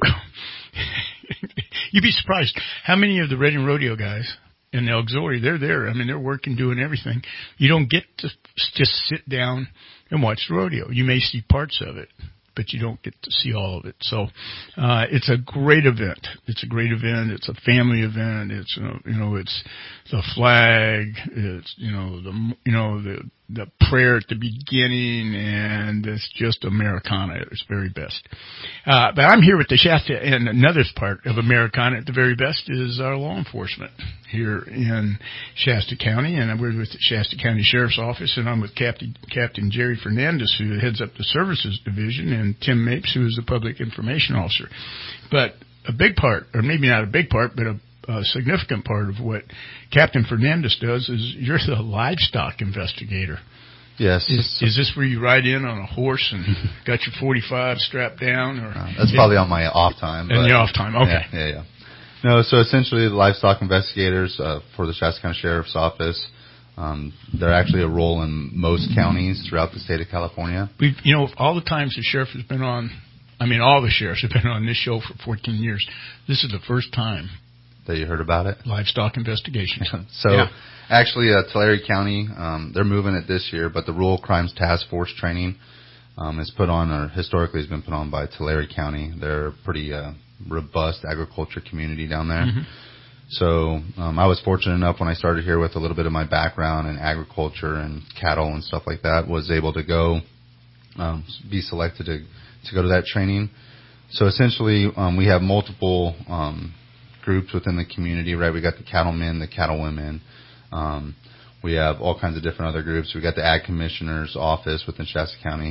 You'd be surprised how many of the Reading Rodeo guys in the auxiliary, they're there. I mean, they're working, doing everything. You don't get to just sit down and watch the rodeo. You may see parts of it, but you don't get to see all of it. So, uh, it's a great event. It's a great event. It's a family event. It's, uh, you know, it's the flag. It's, you know, the, you know, the, the prayer at the beginning, and it's just Americana at its very best. Uh, but I'm here with the Shasta, and another part of Americana at the very best is our law enforcement here in Shasta County, and we're with the Shasta County Sheriff's Office, and I'm with Captain, Captain Jerry Fernandez, who heads up the Services Division, and Tim Mapes, who is the Public Information Officer. But a big part, or maybe not a big part, but a A significant part of what Captain Fernandez does is you're the livestock investigator. Yes. Is, is this where you ride in on a horse and got your forty-five strapped down? Or uh, That's probably on my off time. And your off time, okay. Yeah, yeah, yeah. No, so essentially the livestock investigators uh, for the Shasta County Sheriff's Office, um, they're actually a role in most counties throughout the state of California. We've, you know, all the times the sheriff has been on, I mean, all the sheriffs have been on this show for fourteen years. This is the first time that you heard about it? Livestock investigations. so, yeah. actually, uh, Tulare County, um, they're moving it this year, but the Rural Crimes Task Force training um, is put on, or historically has been put on by Tulare County. They're a pretty uh, robust agriculture community down there. Mm-hmm. So, um, I was fortunate enough when I started here with a little bit of my background in agriculture and cattle and stuff like that, was able to go um, be selected to, to go to that training. So, essentially, um, we have multiple um groups within the community, right? We got the cattlemen, the cattlewomen. Um, we have all kinds of different other groups. We got the Ag Commissioner's office within Shasta County.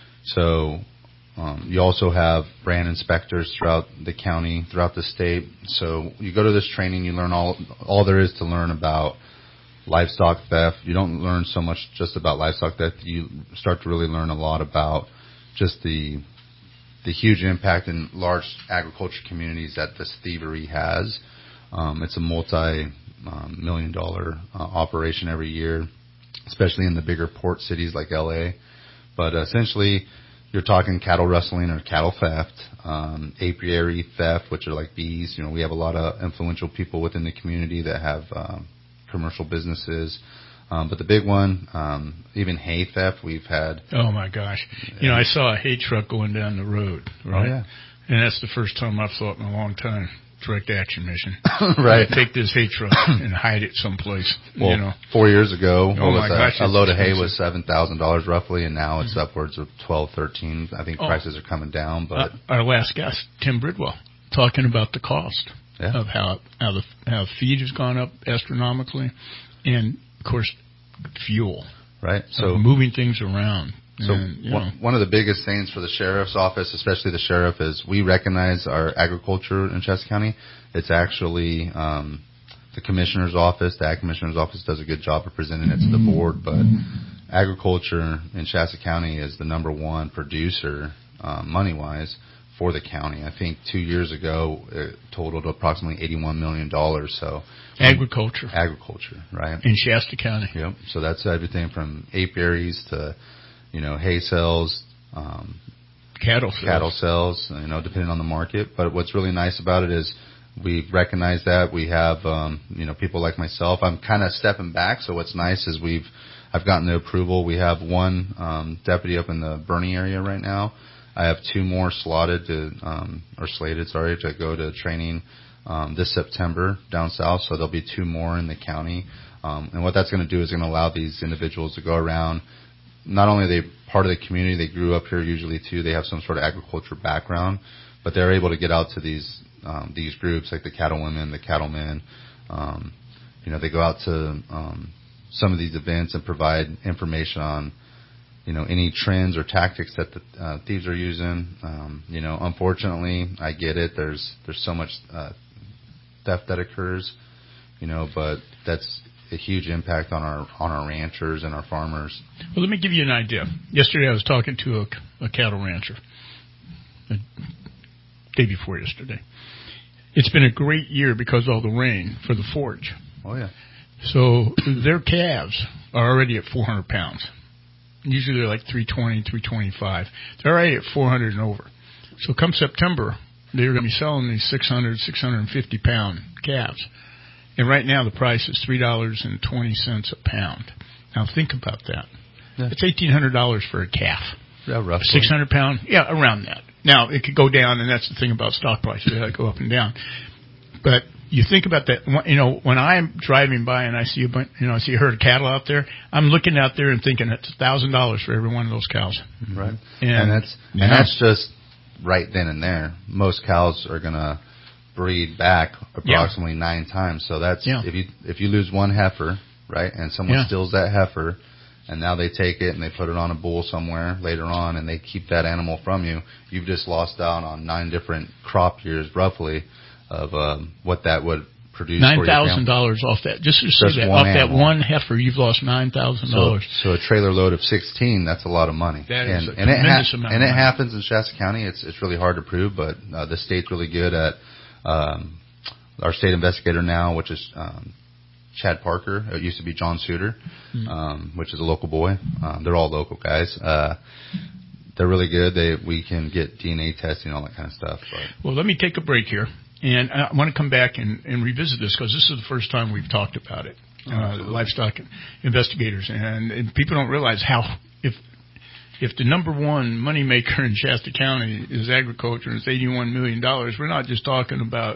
So um, you also have brand inspectors throughout the county, throughout the state. So you go to this training, you learn all all there is to learn about livestock theft. You don't learn so much just about livestock theft. You start to really learn a lot about just the the huge impact in large agriculture communities that this thievery has. Um, it's a multi-million um, dollar uh, operation every year, especially in the bigger port cities like L A. But uh, essentially, you're talking cattle rustling or cattle theft, um, apiary theft, which are like bees. You know, we have a lot of influential people within the community that have um, commercial businesses. Um, but the big one, um, even hay theft, we've had. Oh my gosh! You know, I saw a hay truck going down the road, right? Oh, yeah. And that's the first time I've thought in a long time. Direct action mission. Right. Take this hay truck and hide it someplace. Well, you know. four years ago, oh was my a, gosh, a load of expensive. hay was seven thousand dollars roughly, and now it's mm-hmm. upwards of twelve, thirteen. I think oh. prices are coming down. But uh, our last guest, Tim Bridwell, talking about the cost yeah. of how how the how feed has gone up astronomically, and of course. Fuel, right? So moving things around. So and, you one, know. one of the biggest things for the sheriff's office, especially the sheriff, is we recognize our agriculture in Shasta County. It's actually um, the commissioner's office. The ag commissioner's office does a good job of presenting it to the board, but agriculture in Shasta County is the number one producer, um, money-wise, for the county. I think two years ago it totaled approximately eighty-one million dollars. So agriculture, um, agriculture, right? In Shasta County. Yep. So that's everything from apiaries to, you know, hay sales, um, cattle sales. cattle sales, you know, depending on the market. But what's really nice about it is we recognize that we have, um, you know, people like myself. I'm kind of stepping back. So what's nice is we've, I've gotten the approval. We have one um, deputy up in the Bernie area right now. I have two more slotted to, um, or slated, sorry, to go to training um, this September down south. So there'll be two more in the county. Um, and what that's going to do is going to allow these individuals to go around. Not only are they part of the community, they grew up here usually too. They have some sort of agriculture background, but they're able to get out to these um, these groups like the cattlewomen, the cattlemen, Um, you know, they go out to um, some of these events and provide information on, you know, any trends or tactics that the uh, thieves are using. Um, you know, unfortunately, I get it. There's there's so much uh, theft that occurs, you know, but that's a huge impact on our on our ranchers and our farmers. Well, let me give you an idea. Yesterday, I was talking to a, a cattle rancher. The day before yesterday. It's been a great year because of all the rain for the forage. Oh yeah. So their calves are already at four hundred pounds. Usually they're like three twenty, three twenty-five. They're already at four hundred and over. So come September, they're going to be selling these six hundred, six hundred fifty pound calves. And right now the price is three dollars and twenty cents a pound. Now think about that. Yeah. It's eighteen hundred dollars for a calf. Yeah, roughly. six hundred pound, yeah, around that. Now, it could go down, and that's the thing about stock prices. They go up and down. But you think about that, you know, when I'm driving by and I see a bunch, you know, I see a herd of cattle out there, I'm looking out there and thinking it's one thousand dollars for every one of those cows. Right. And, and that's yeah. and that's just right then and there. Most cows are going to breed back approximately yeah. nine times. So that's yeah. if you if you lose one heifer, right, and someone yeah. steals that heifer, and now they take it and they put it on a bull somewhere later on, and they keep that animal from you, you've just lost out on nine different crop years, roughly, of um, what that would produce. Nine thousand dollars off that. Just to say Just that one off animal. that one heifer, you've lost nine thousand dollars. So, so a trailer load of sixteen, that's a lot of money. That and, is a and tremendous it ha- amount. And of it money. happens in Shasta County. It's it's really hard to prove, but uh, the state's really good at. Um, our state investigator now, which is um, Chad Parker. It used to be John Suter, mm-hmm. um, which is a local boy. Um, they're all local guys. Uh, they're really good. They we can get D N A testing, all that kind of stuff. But. Well, let me take a break here, and I want to come back and, and revisit this because this is the first time we've talked about it. Oh, uh, livestock investigators, and, and people don't realize how if if the number one moneymaker in Shasta County is agriculture and it's eighty-one million dollars, we're not just talking about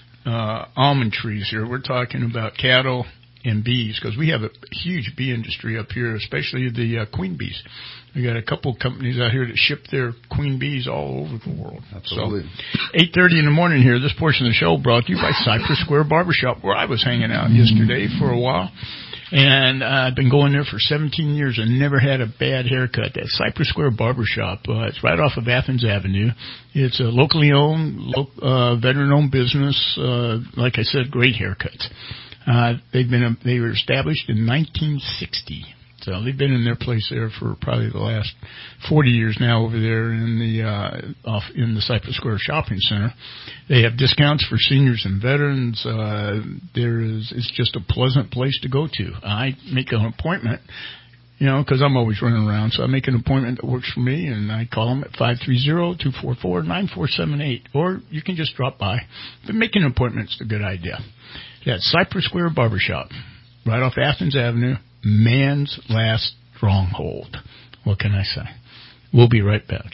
uh, almond trees here. We're talking about cattle and bees because we have a huge bee industry up here, especially the uh, queen bees. We got a couple of companies out here that ship their queen bees all over the world. Absolutely. So, eight thirty in the morning here, this portion of the show brought to you by Cypress Square Barbershop, where I was hanging out yesterday for a while. And uh, I've been going there for seventeen years and never had a bad haircut. That Cypress Square Barbershop, uh, it's right off of Athens Avenue. It's a locally owned, lo- uh, veteran-owned business. Uh, like I said, great haircuts. Uh, they've been, they were established in nineteen sixty. So they've been in their place there for probably the last forty years now over there in the, uh, off in the Cypress Square Shopping Center. They have discounts for seniors and veterans. Uh, there is, it's just a pleasant place to go to. I make an appointment, you know, because I'm always running around. So I make an appointment that works for me, and I call them at five three zero, two four four, nine four seven eight. Or you can just drop by. But making an appointment is a good idea. That's Cypress Square Barbershop, right off Athens Avenue, man's last stronghold. What can I say? We'll be right back.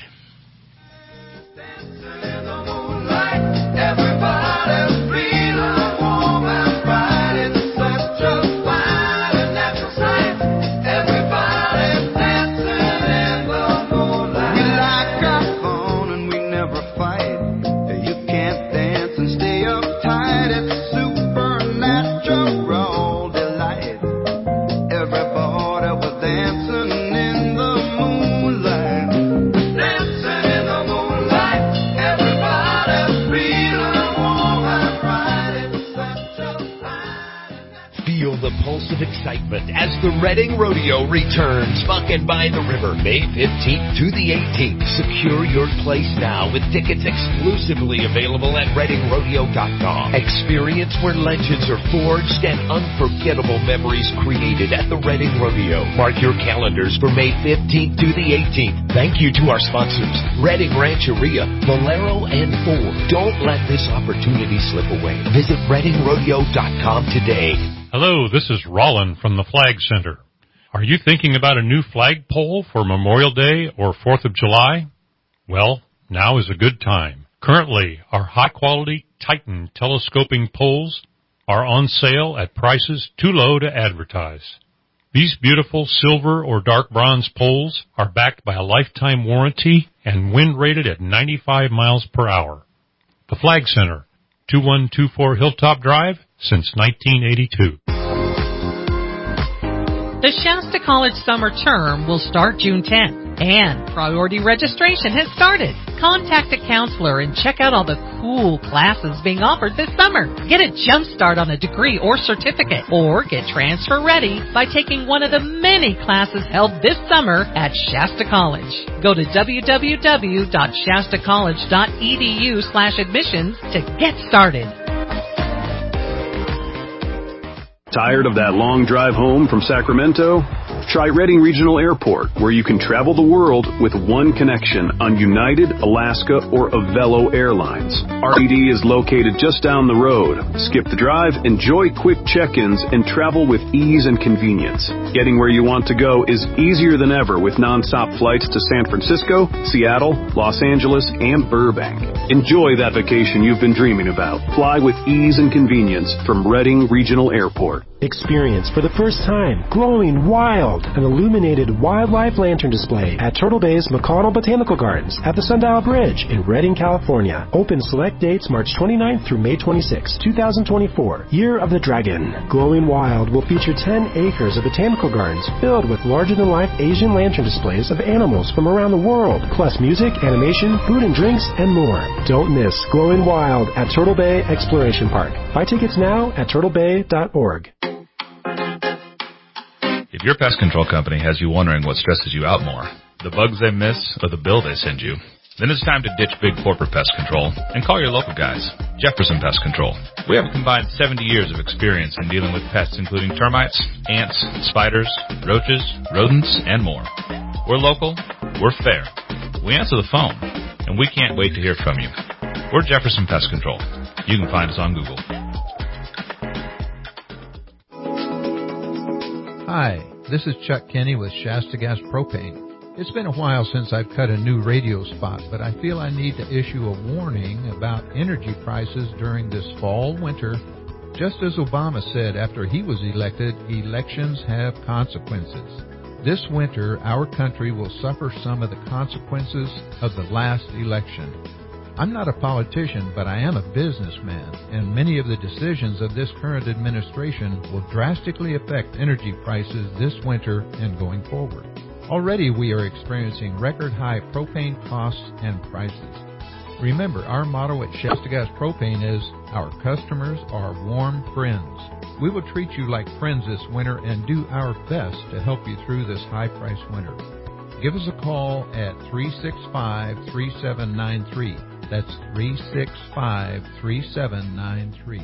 Of excitement as the Reading Rodeo returns, bucking by the river, May fifteenth to the eighteenth. Secure your place now with tickets exclusively available at reading rodeo dot com. Experience where legends are forged and unforgettable memories created at the Reading Rodeo. Mark your calendars for May fifteenth to the eighteenth. Thank you to our sponsors, Reading Rancheria, Valero, and Ford. Don't let this opportunity slip away. Visit reading rodeo dot com today. Hello, this is Rollin from the Flag Center. Are you thinking about a new flagpole for Memorial Day or fourth of July? Well, now is a good time. Currently, our high-quality Titan telescoping poles are on sale at prices too low to advertise. These beautiful silver or dark bronze poles are backed by a lifetime warranty and wind rated at ninety-five miles per hour. The Flag Center, two one two four Hilltop Drive, since nineteen eighty-two. The Shasta College summer term will start June tenth, and priority registration has started. Contact a counselor and check out all the cool classes being offered this summer. Get a jump start on a degree or certificate, or get transfer ready by taking one of the many classes held this summer at Shasta College. Go to w w w dot shasta college dot e d u slash admissions to get started. Tired of that long drive home from Sacramento? Try Redding Regional Airport, where you can travel the world with one connection on United, Alaska, or Avelo Airlines. R E D is located just down the road. Skip the drive, enjoy quick check-ins, and travel with ease and convenience. Getting where you want to go is easier than ever with non-stop flights to San Francisco, Seattle, Los Angeles, and Burbank. Enjoy that vacation you've been dreaming about. Fly with ease and convenience from Redding Regional Airport. Experience for the first time glowing wild, an illuminated wildlife lantern display at Turtle Bay's McConnell Botanical Gardens at the Sundial Bridge in Redding, California. Open select dates March twenty-ninth through May twenty-sixth, twenty twenty-four. Year of the Dragon. Glowing Wild will feature ten acres of botanical gardens filled with larger-than-life Asian lantern displays of animals from around the world, plus music, animation, food and drinks, and more. Don't miss Glowing Wild at Turtle Bay Exploration Park. Buy tickets now at turtle bay dot org. If your pest control company has you wondering what stresses you out more, the bugs they miss or the bill they send you, then it's time to ditch big corporate pest control and call your local guys, Jefferson Pest Control. We have a combined seventy years of experience in dealing with pests including termites, ants, spiders, roaches, rodents, and more. We're local, we're fair, we answer the phone, and we can't wait to hear from you. We're Jefferson Pest Control. You can find us on Google. Hi, this is Chuck Kenny with Shasta Gas Propane. It's been a while since I've cut a new radio spot, but I feel I need to issue a warning about energy prices during this fall winter. Just as Obama said after he was elected, elections have consequences. This winter, our country will suffer some of the consequences of the last election. I'm not a politician, but I am a businessman, and many of the decisions of this current administration will drastically affect energy prices this winter and going forward. Already we are experiencing record-high propane costs and prices. Remember, our motto at Shasta Gas Propane is, our customers are warm friends. We will treat you like friends this winter and do our best to help you through this high-priced winter. Give us a call at three six five, three seven nine three. That's three six five, three seven nine three.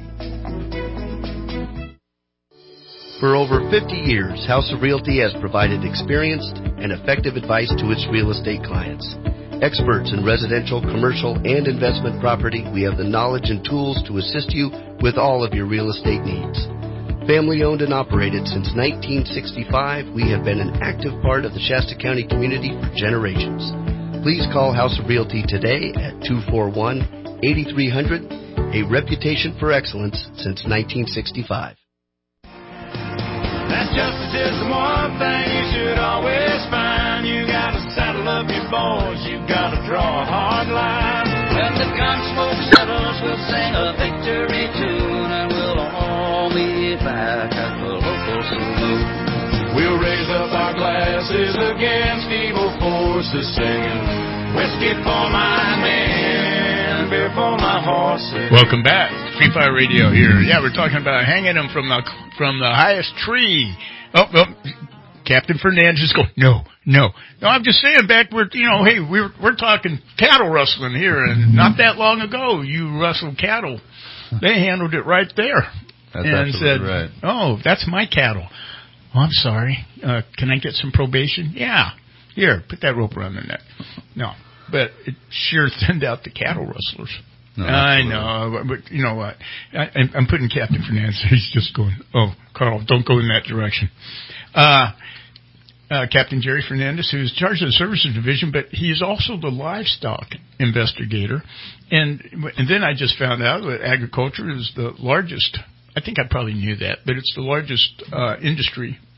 For over fifty years, House of Realty has provided experienced and effective advice to its real estate clients. Experts in residential, commercial, and investment property, we have the knowledge and tools to assist you with all of your real estate needs. Family owned and operated since nineteen sixty-five, we have been an active part of the Shasta County community for generations. Please call House of Realty today at two four one, eight three zero zero, a reputation for excellence since nineteen sixty-five. That's justice is the one thing you should always find. You gotta saddle up your boys, you gotta draw a hard line. When the gun smoke settles, we'll sing a victory tune, and we'll all meet back at the local saloon. We'll raise up our glasses against evil forces, singing whiskey for my men, beer for my horses. Welcome back, Free Fire Radio here. Yeah, we're talking about hanging them from the from the highest tree. Oh, oh Captain Fernandez is going, no, no, no. I'm just saying, back where you know, hey, we're we're talking cattle rustling here, and not that long ago, you rustled cattle. They handled it right there, That's and said, right. "Oh, that's my cattle." Oh, I'm sorry. Uh, can I get some probation? Yeah. Here, put that rope around the neck. No, but it sure thinned out the cattle rustlers. No, I know, but you know what? I, I'm putting Captain Fernandez. He's just going, oh, Carl, don't go in that direction. Uh, uh, Captain Jerry Fernandez, who's in charge of the services division, but he's also the livestock investigator. And and then I just found out that agriculture is the largest. I think I probably knew that, but it's the largest uh, industry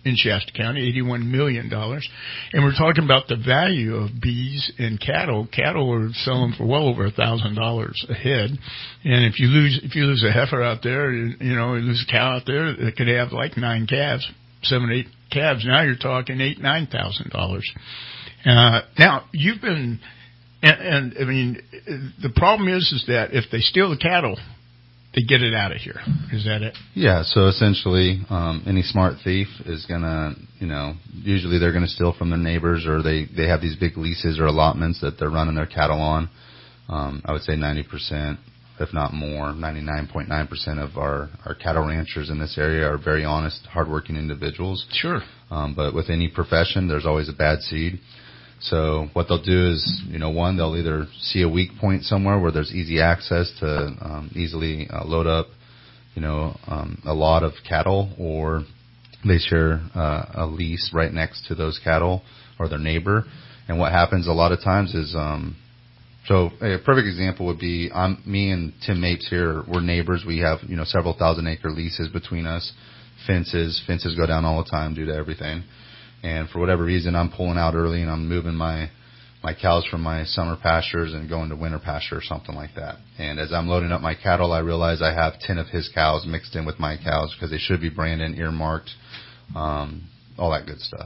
in Shasta County, eighty-one million dollars. And we're talking about the value of bees and cattle. Cattle are selling for well over one thousand dollars a head. And if you lose if you lose a heifer out there, you, you know, you lose a cow out there that could have like nine calves, seven, eight calves. Now you're talking eight, nine thousand dollars. Uh, now, you've been, and, and I mean, the problem is, is that if they steal the cattle, they get it out of here. Is that it? Yeah, so essentially, um, any smart thief is going to, you know, usually they're going to steal from their neighbors, or they, they have these big leases or allotments that they're running their cattle on. Um, I would say ninety percent, if not more, ninety-nine point nine percent of our, our cattle ranchers in this area are very honest, hardworking individuals. Sure. Um, but with any profession, there's always a bad seed. So what they'll do is, you know, one, they'll either see a weak point somewhere where there's easy access to um, easily uh, load up, you know, um, a lot of cattle, or they share uh, a lease right next to those cattle or their neighbor. And what happens a lot of times is, um, so a perfect example would be I'm, me and Tim Mapes here, we're neighbors. We have, you know, several thousand acre leases between us, fences. Fences go down all the time due to everything. And for whatever reason, I'm pulling out early and I'm moving my, my cows from my summer pastures and going to winter pasture or something like that. And as I'm loading up my cattle, I realize I have ten of his cows mixed in with my cows because they should be branded, earmarked, um, all that good stuff.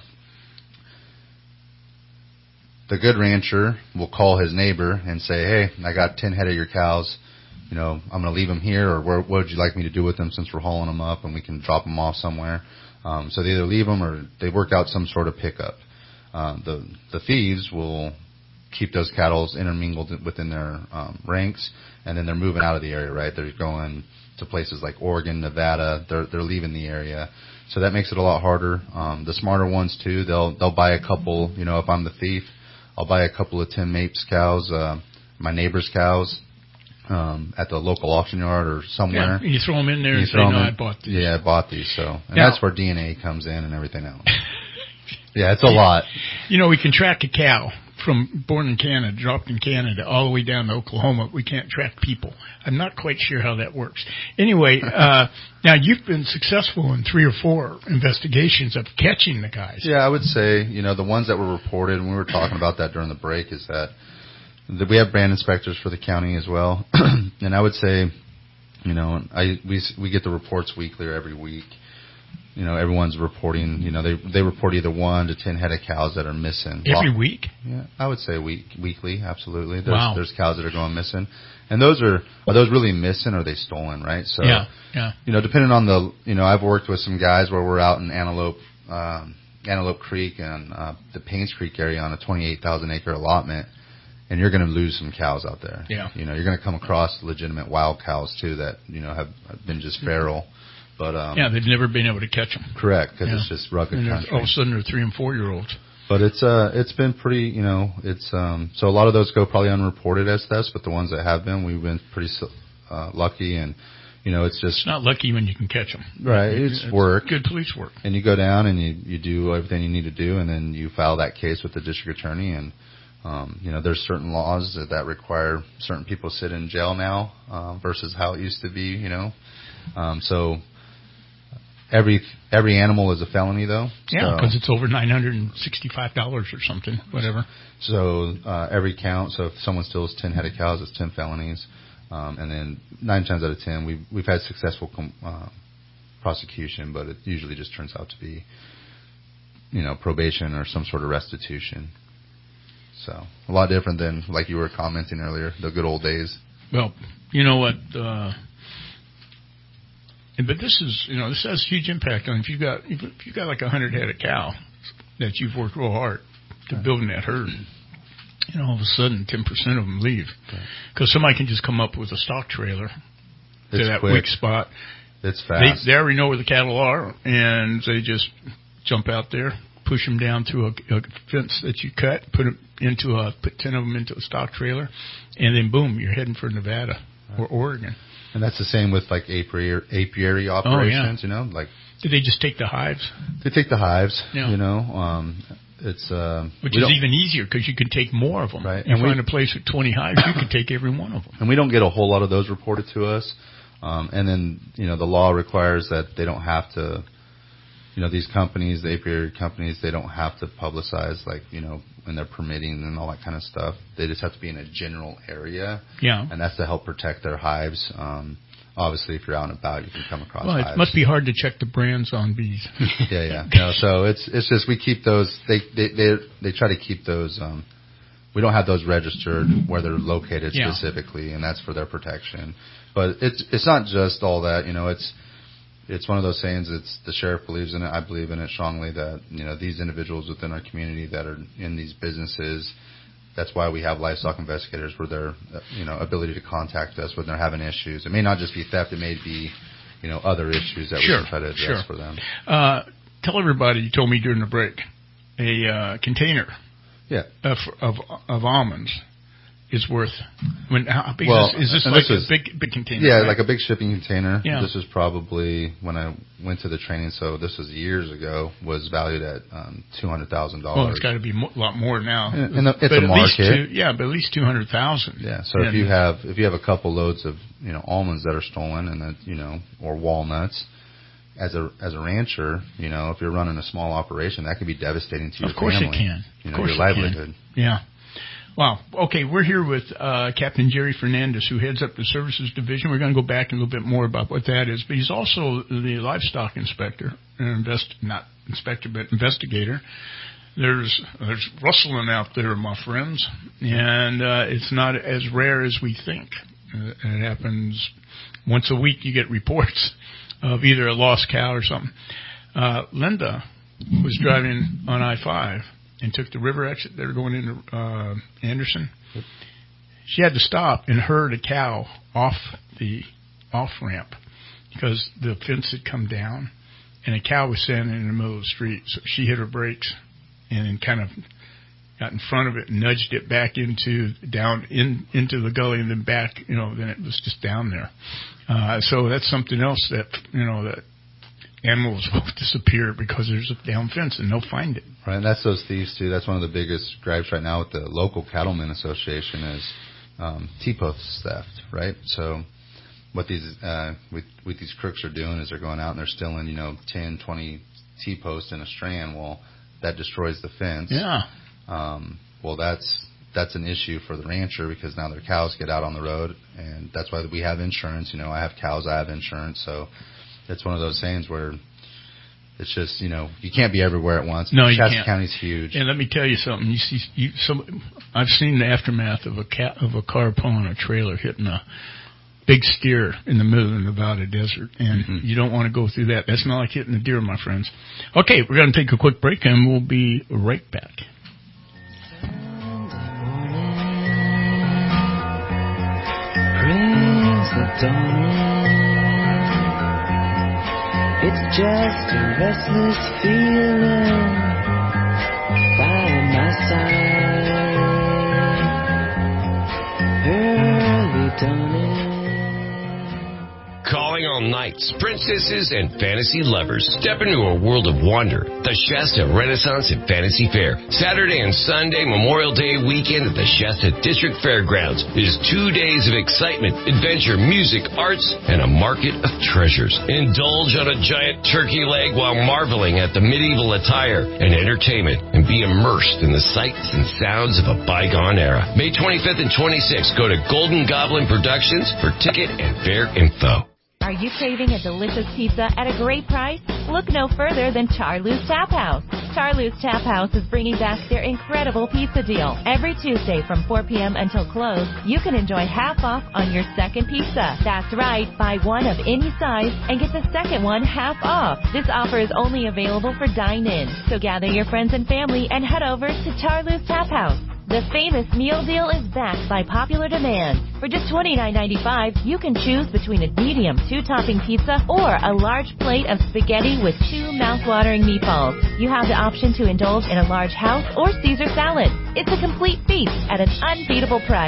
The good rancher will call his neighbor and say, hey, I got ten head of your cows. You know, I'm going to leave them here, or where, what would you like me to do with them since we're hauling them up and we can drop them off somewhere? Um, so they either leave them or they work out some sort of pickup. Uh, the the thieves will keep those cattle intermingled within their um, ranks, and then they're moving out of the area. Right, they're going to places like Oregon, Nevada. They're they're leaving the area, so that makes it a lot harder. Um, the smarter ones too, they'll they'll buy a couple. You know, if I'm the thief, I'll buy a couple of Tim Mapes cows, uh, my neighbor's cows. Um, at the local auction yard or somewhere. Yeah, you throw them in there and, and say, no, I bought these. Yeah, I bought these. So, and now, that's where D N A comes in and everything else. Yeah, it's a lot. You know, we can track a cow from born in Canada, dropped in Canada, all the way down to Oklahoma. We can't track people. I'm not quite sure how that works. Anyway, uh, now you've been successful in three or four investigations of catching the guys. Yeah, I would say, you know, the ones that were reported, and we were talking about that during the break, is that we have brand inspectors for the county as well. And I would say, you know, I we we get the reports weekly or every week. You know, everyone's reporting, you know, they they report either one to ten head of cows that are missing. Every well, week? Yeah, I would say week weekly, absolutely. There's wow. there's cows that are going missing. And those are are those really missing or are they stolen, right? So yeah, yeah. You know, depending on the you know, I've worked with some guys where we're out in Antelope um Antelope Creek and uh the Paynes Creek area on a twenty-eight thousand acre allotment. And you're going to lose some cows out there. Yeah. You know, you're going to come across legitimate wild cows too that, you know, have been just feral. But, um. Yeah, they've never been able to catch them. Correct, because yeah. it's just rugged and country. All of a sudden they're three and four year olds. But it's, uh, it's been pretty, you know, it's, um, so a lot of those go probably unreported as thefts, but the ones that have been, we've been pretty, uh, lucky and, you know, it's just. It's not lucky when you can catch them. Right, it's, it's work. Good police work. And you go down and you, you do everything you need to do and then you file that case with the district attorney and, Um, you know, there's certain laws that, that require certain people sit in jail now uh, versus how it used to be, you know. Um, so every every animal is a felony, though. Yeah, because so, it's over nine hundred sixty-five dollars or something, whatever. So uh, every count, so if someone steals ten head of cows, it's ten felonies. Um, and then nine times out of ten, we've, we've had successful com- uh, prosecution, but it usually just turns out to be, you know, probation or some sort of restitution. So a lot different than, like you were commenting earlier, the good old days. Well, you know what? Uh, but this is, you know, this has huge impact on if you got if you got like a hundred head of cow that you've worked real hard to building that herd. And all of a sudden, ten percent of them leave because somebody can just come up with a stock trailer to it's that quick. weak spot. It's fast. They, they already know where the cattle are, and they just jump out there, push them down to a, a fence that you cut, put them into a, put ten of them into a stock trailer, and then boom, you're heading for Nevada right. or Oregon. And that's the same with like apiary, apiary operations, oh, yeah. you know, like. Did they just take the hives? They take the hives, yeah. you know. Um, it's uh, which is even easier because you can take more of them. Right. You and find we, a place with twenty hives, you can take every one of them. And we don't get a whole lot of those reported to us. Um, and then, you know, the law requires that they don't have to you know, these companies, the apiary companies, they don't have to publicize, like, you know, when they're permitting and all that kind of stuff. They just have to be in a general area. Yeah. And that's to help protect their hives. Um, obviously, if you're out and about, you can come across well, hives. It must be hard to check the brands on bees. yeah, yeah. No, so it's it's just we keep those, they, they, they, they try to keep those, um, we don't have those registered where they're located yeah. specifically, and that's for their protection. But it's it's not just all that, you know, it's, It's one of those sayings. It's the sheriff believes in it. I believe in it strongly that, you know, these individuals within our community that are in these businesses, that's why we have livestock investigators, where their, you know, ability to contact us when they're having issues. It may not just be theft. It may be, you know, other issues that sure, we can try to address sure. for them. Uh, tell everybody, you told me during the break, a uh, container yeah. of, of of almonds is worth. When how big well, is, is this and like this a big big container? Yeah, right? like a big shipping container. Yeah. This was probably when I went to the training. So this was years ago. Was valued at um, two hundred thousand dollars. Well, it's got to be mo- a lot more now. And, and it's but a at market. Least two, yeah, but at least two hundred thousand. Yeah. So and if you have if you have a couple loads of you know almonds that are stolen and that you know or walnuts. As a as a rancher, you know, if you're running a small operation, that can be devastating to your family. Of course family, it can. You know, of course your livelihood. Can. Yeah. Wow. Okay, we're here with uh, Captain Jerry Fernandez, who heads up the Services Division. We're going to go back a little bit more about what that is, but he's also the livestock inspector, invest not inspector, but investigator. There's there's rustling out there, my friends, and uh, it's not as rare as we think. Uh, it happens once a week. You get reports of either a lost cow or something. Uh, Linda was driving on I five and took the river exit. They were going into uh, Anderson. She had to stop and herd a cow off the off ramp because the fence had come down and a cow was standing in the middle of the street. So she hit her brakes and then kind of got in front of it and nudged it back into down in into the gully and then back. You know, then it was just down there. Uh, so that's something else that you know that. Animals will disappear because there's a down fence and they'll find it. Right, and that's those thieves too. That's one of the biggest gripes right now with the local cattlemen association is um, T-post theft. Right, so what these uh, with, with these crooks are doing is they're going out and they're stealing, you know, ten, twenty T-posts in a strand. Well, that destroys the fence. Yeah. Um, well, that's that's an issue for the rancher because now their cows get out on the road, and that's why we have insurance. You know, I have cows, I have insurance, so. It's one of those sayings where it's just, you know, you can't be everywhere at once. No, you Shasta can't. County's huge. And let me tell you something. You see, you, some, I've seen the aftermath of a cat, of a car pulling a trailer hitting a big steer in the middle of the Nevada desert, and mm-hmm. you don't want to go through that. That's not like hitting a deer, my friends. Okay, we're going to take a quick break, and we'll be right back. Brings the dawn. It's just a restless feeling by my side. Early dawning. Calling all knights, princesses, and fantasy lovers. Step into a world of wonder. The Shasta Renaissance and Fantasy Fair. Saturday and Sunday Memorial Day weekend at the Shasta District Fairgrounds is two days of excitement, adventure, music, arts, and a market of treasures. Indulge on a giant turkey leg while marveling at the medieval attire and entertainment and be immersed in the sights and sounds of a bygone era. May twenty-fifth and twenty-sixth, go to Golden Goblin Productions for ticket and fair info. Are you craving a delicious pizza at a great price? Look no further than Charlie's Tap House. Charlie's Tap House is bringing back their incredible pizza deal. Every Tuesday from four p.m. until close, you can enjoy half off on your second pizza. That's right, buy one of any size and get the second one half off. This offer is only available for dine-in, so gather your friends and family and head over to Charlie's Tap House. The famous meal deal is backed by popular demand. For just twenty-nine ninety-five, you can choose between a medium two-topping pizza or a large plate of spaghetti with two mouth-watering meatballs. You have the option to indulge in a large house or Caesar salad. It's a complete feast at an unbeatable price.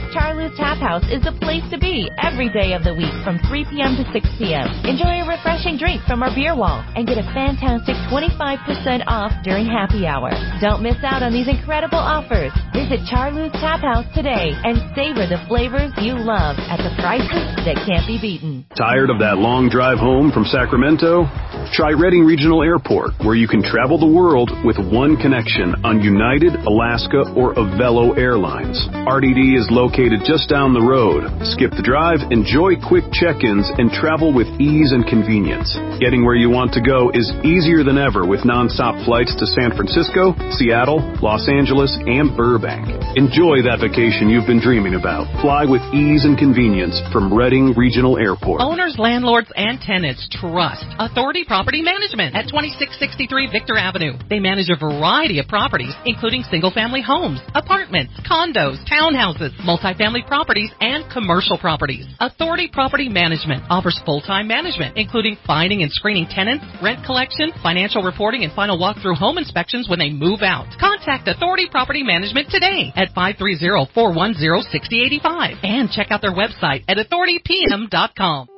Charlie's Tap House is the place to be every day of the week from three p.m. to six p.m. Enjoy a refreshing drink from our beer wall and get a fantastic twenty-five percent off during happy hour. Don't miss out on these incredible offers. Visit Charlie's Tap House today and savor the flavors you love at the prices that can't be beaten. Tired of that long drive home from Sacramento? Try Redding Regional Airport, where you can travel the world with one connection on United, Alaska, or Avelo Airlines. R D D is located just down the road. Skip the drive, enjoy quick check-ins, and travel with ease and convenience. Getting where you want to go is easier than ever with non-stop flights to San Francisco, Seattle, Los Angeles, and Burbank. Enjoy that vacation you've been dreaming about. Fly with ease and convenience from Redding Regional Airport. Owners, landlords, and tenants trust Authority Property Management at twenty-six sixty-three Victor Avenue. They manage a variety of properties, including single-family homes, apartments, condos, townhouses, multifamily properties, and commercial properties. Authority Property Management offers full-time management, including finding and screening tenants, rent collection, financial reporting, and final walkthrough home inspections when they move out. Contact Authority Property Management today at five three zero, four one zero, six zero eight five and check out their website at authority p m dot com.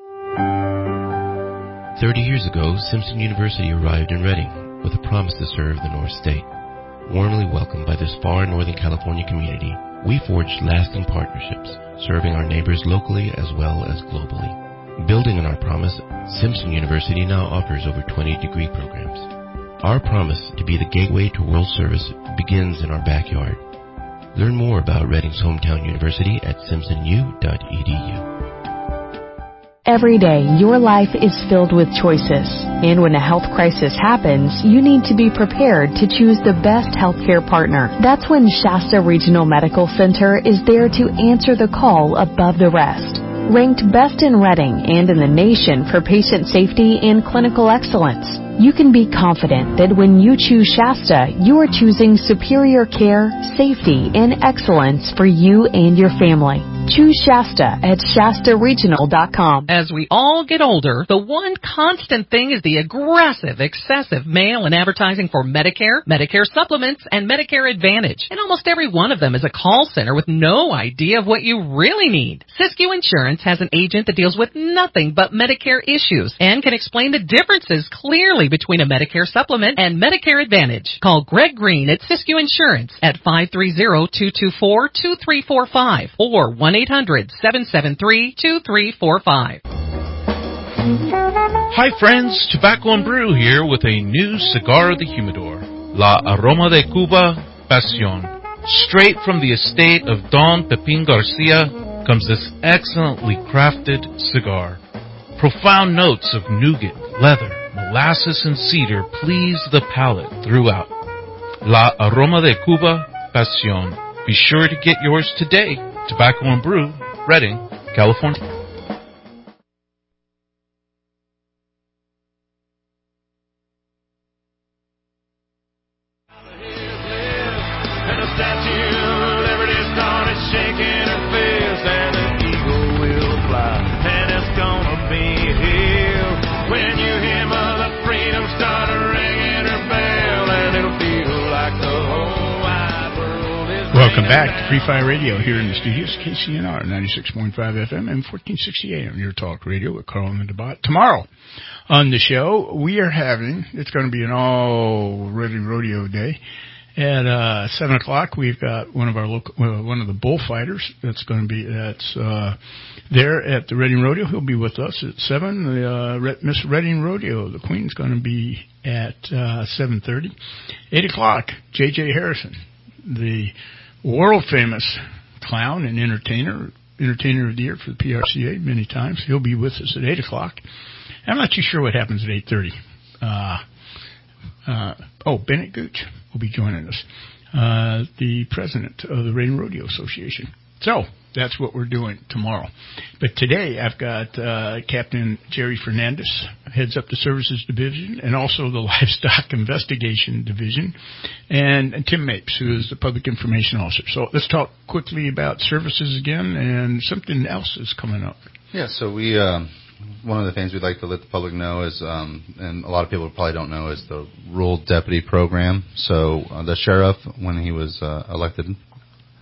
Thirty years ago, Simpson University arrived in Redding with a promise to serve the North State. Warmly welcomed by this far Northern California community, we forged lasting partnerships, serving our neighbors locally as well as globally. Building on our promise, Simpson University now offers over twenty degree programs. Our promise to be the gateway to world service begins in our backyard. Learn more about Redding's hometown university at simpson u dot e d u. Every day, your life is filled with choices. And when a health crisis happens, you need to be prepared to choose the best healthcare partner. That's when Shasta Regional Medical Center is there to answer the call above the rest. Ranked best in Redding and in the nation for patient safety and clinical excellence, you can be confident that when you choose Shasta, you are choosing superior care, safety, and excellence for you and your family. Choose Shasta at shasta regional dot com. As we all get older, the one constant thing is the aggressive, excessive mail and advertising for Medicare, Medicare supplements, and Medicare Advantage. And almost every one of them is a call center with no idea of what you really need. Siskiyou Insurance has an agent that deals with nothing but Medicare issues and can explain the differences clearly between a Medicare supplement and Medicare Advantage. Call Greg Green at Siskiyou Insurance at five three zero, two two four, two three four five or one eight hundred, seven seven three, two three four five. Hi friends, Tobacco and Brew here with a new cigar of the humidor, La Aroma de Cuba Pasión. Straight from the estate of Don Pepin Garcia comes this excellently crafted cigar. Profound notes of nougat, leather, molasses, and cedar please the palate throughout. La Aroma de Cuba Pasión. Be sure to get yours today. Tobacco and Brew, Redding, California. And a statue of liberty started shaking her fist, and an eagle will fly, and it's gonna be here when you hear Mother Freedom start ringing her bell, and it'll feel like the whole wide world is. Welcome back to Free Fire Radio here in the studios, K C N R ninety-six point five F M and fourteen sixty A M, your talk radio with Carl and the Debot. Tomorrow on the show, we are having, it's going to be an all Redding Rodeo day. At uh, seven o'clock, we've got one of our local, uh, one of the bullfighters that's going to be that's uh, there at the Redding Rodeo. He'll be with us at seven. The uh, Red, Miss Redding Rodeo, the Queen's going to be at uh, seven thirty. Eight o'clock, J J Harrison, the world famous clown and entertainer, entertainer of the year for the P R C A many times. He'll be with us at eight o'clock. I'm not too sure what happens at eight thirty. Uh, uh, oh, Bennett Gooch will be joining us, uh, the president of the Redding Rodeo Association. So that's what we're doing tomorrow. But today I've got uh, Captain Jerry Fernandez, heads up the Services Division, and also the Livestock Investigation Division, and, and Tim Mapes, who is the Public Information Officer. So let's talk quickly about services again, and something else is coming up. Yeah, so we... Uh One of the things we'd like to let the public know is, um, and a lot of people probably don't know, is the Rural Deputy Program. So uh, the sheriff, when he was uh, elected,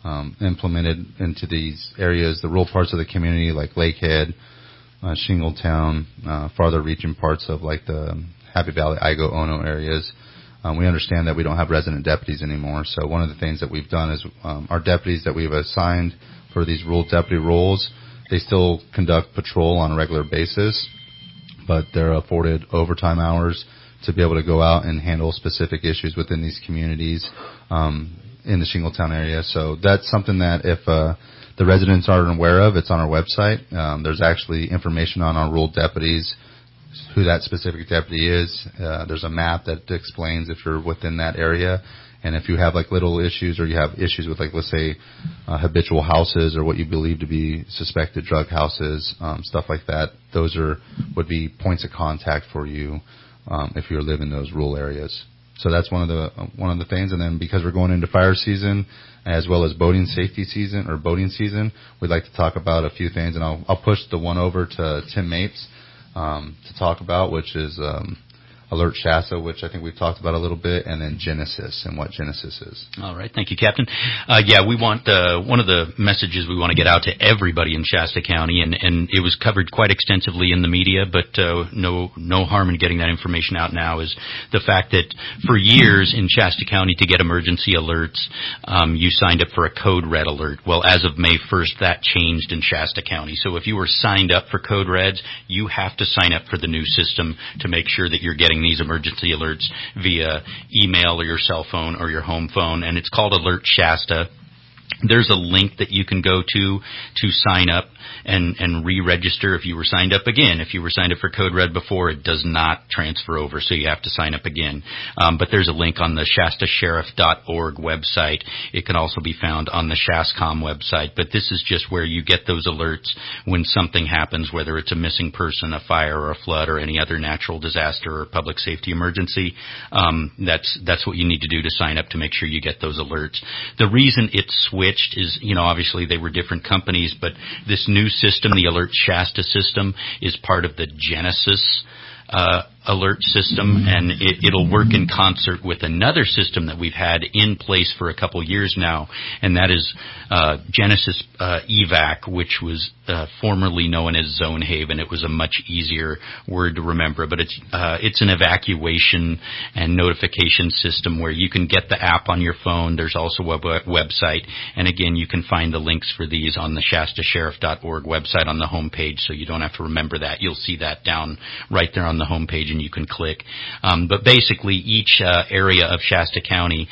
um, implemented into these areas, the rural parts of the community like Lakehead, uh, Shingletown, uh, farther reaching parts of like the Happy Valley, Igo, Ono areas. Um, we understand that we don't have resident deputies anymore. So one of the things that we've done is um, our deputies that we've assigned for these rural deputy roles, they still conduct patrol on a regular basis, but they're afforded overtime hours to be able to go out and handle specific issues within these communities um, in the Shingletown area. So that's something that if uh, the residents aren't aware of, it's on our website. Um, there's actually information on our rural deputies, who that specific deputy is. Uh, there's a map that explains if you're within that area. And if you have like little issues or you have issues with like, let's say, uh, habitual houses or what you believe to be suspected drug houses, um, stuff like that, those are would be points of contact for you um, if you live in those rural areas. So that's one of the uh, one of the things. And then because we're going into fire season as well as boating safety season or boating season, we'd like to talk about a few things. And I'll I'll push the one over to Tim Mapes um, to talk about, which is um, Alert Shasta, which I think we've talked about a little bit, and then Genesis and what Genesis is. All right. Thank you, Captain. Uh, yeah, we want, uh, one of the messages we want to get out to everybody in Shasta County, and, and it was covered quite extensively in the media, but, uh, no, no harm in getting that information out now, is the fact that for years in Shasta County to get emergency alerts, um, you signed up for a Code Red alert. Well, as of May first, that changed in Shasta County. So if you were signed up for Code Reds, you have to sign up for the new system to make sure that you're getting these emergency alerts via email or your cell phone or your home phone, and it's called Alert Shasta. There's a link that you can go to to sign up and, and re-register if you were signed up again. If you were signed up for Code Red before, it does not transfer over, so you have to sign up again. Um, but there's a link on the Shasta Sheriff dot org website. It can also be found on the SHASCOM website. But this is just where you get those alerts when something happens, whether it's a missing person, a fire, or a flood, or any other natural disaster or public safety emergency. Um, that's that's what you need to do to sign up to make sure you get those alerts. The reason it's switched is, you know, obviously they were different companies, but this new system, the Alert Shasta system, is part of the Genesis uh, alert system, and it, it'll work in concert with another system that we've had in place for a couple years now, and that is uh, Genesis uh, E V A C, which was uh, formerly known as Zone Haven. It was a much easier word to remember, but it's uh, it's an evacuation and notification system where you can get the app on your phone. There's also a web- website, and again, you can find the links for these on the Shasta Sheriff dot org website on the home page, so you don't have to remember that. You'll see that down right there on the home page, and you can click. Um, but basically, each uh, area of Shasta County,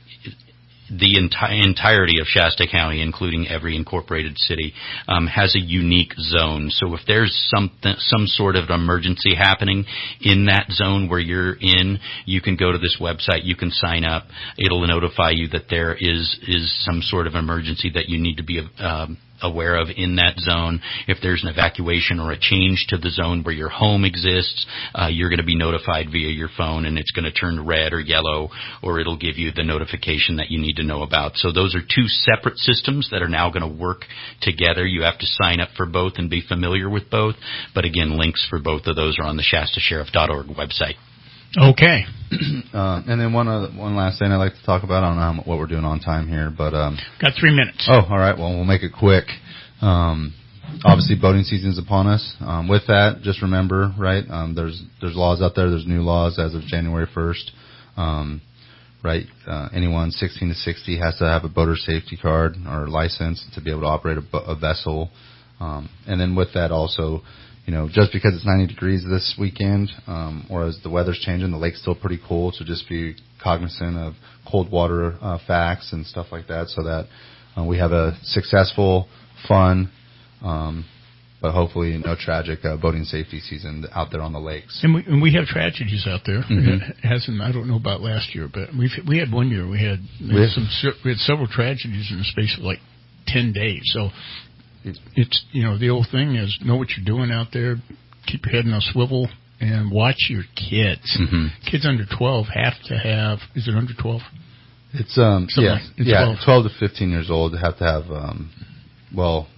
the enti- entirety of Shasta County, including every incorporated city, um, has a unique zone. So if there's something, some sort of emergency happening in that zone where you're in, you can go to this website, you can sign up. It'll notify you that there is is some sort of emergency that you need to be um, aware of in that zone. If there's an evacuation or a change to the zone where your home exists, uh, you're going to be notified via your phone, and it's going to turn red or yellow, or it'll give you the notification that you need to know about. So those are two separate systems that are now going to work together. You have to sign up for both and be familiar with both. But again, links for both of those are on the Shasta Sheriff dot org website. Okay. Uh, and then one other, one last thing I'd like to talk about. I don't know what we're doing on time here, but um, got three minutes. Oh, all right. Well, we'll make it quick. Um, obviously, boating season's upon us. Um, with that, just remember, right? Um, there's there's laws out there. There's new laws as of January first. Um, right? Uh, anyone sixteen to sixty has to have a boater safety card or license to be able to operate a, bo- a vessel. Um, and then with that, also, you know, just because it's ninety degrees this weekend, um, or as the weather's changing, the lake's still pretty cool, so just be cognizant of cold water uh, facts and stuff like that, so that uh, we have a successful, fun, um, but hopefully no tragic uh, boating safety season out there on the lakes. And we, and we have tragedies out there. Mm-hmm. It hasn't, I don't know about last year, but we've we had one year we had We had- some we had several tragedies in the space of like ten days. So. It's, you know, the old thing is know what you're doing out there, keep your head in a swivel, and watch your kids. Mm-hmm. Kids under twelve have to have, is it under twelve? It's, um, Something yeah, like- it's yeah, twelve. twelve to fifteen years old have to have, um, well,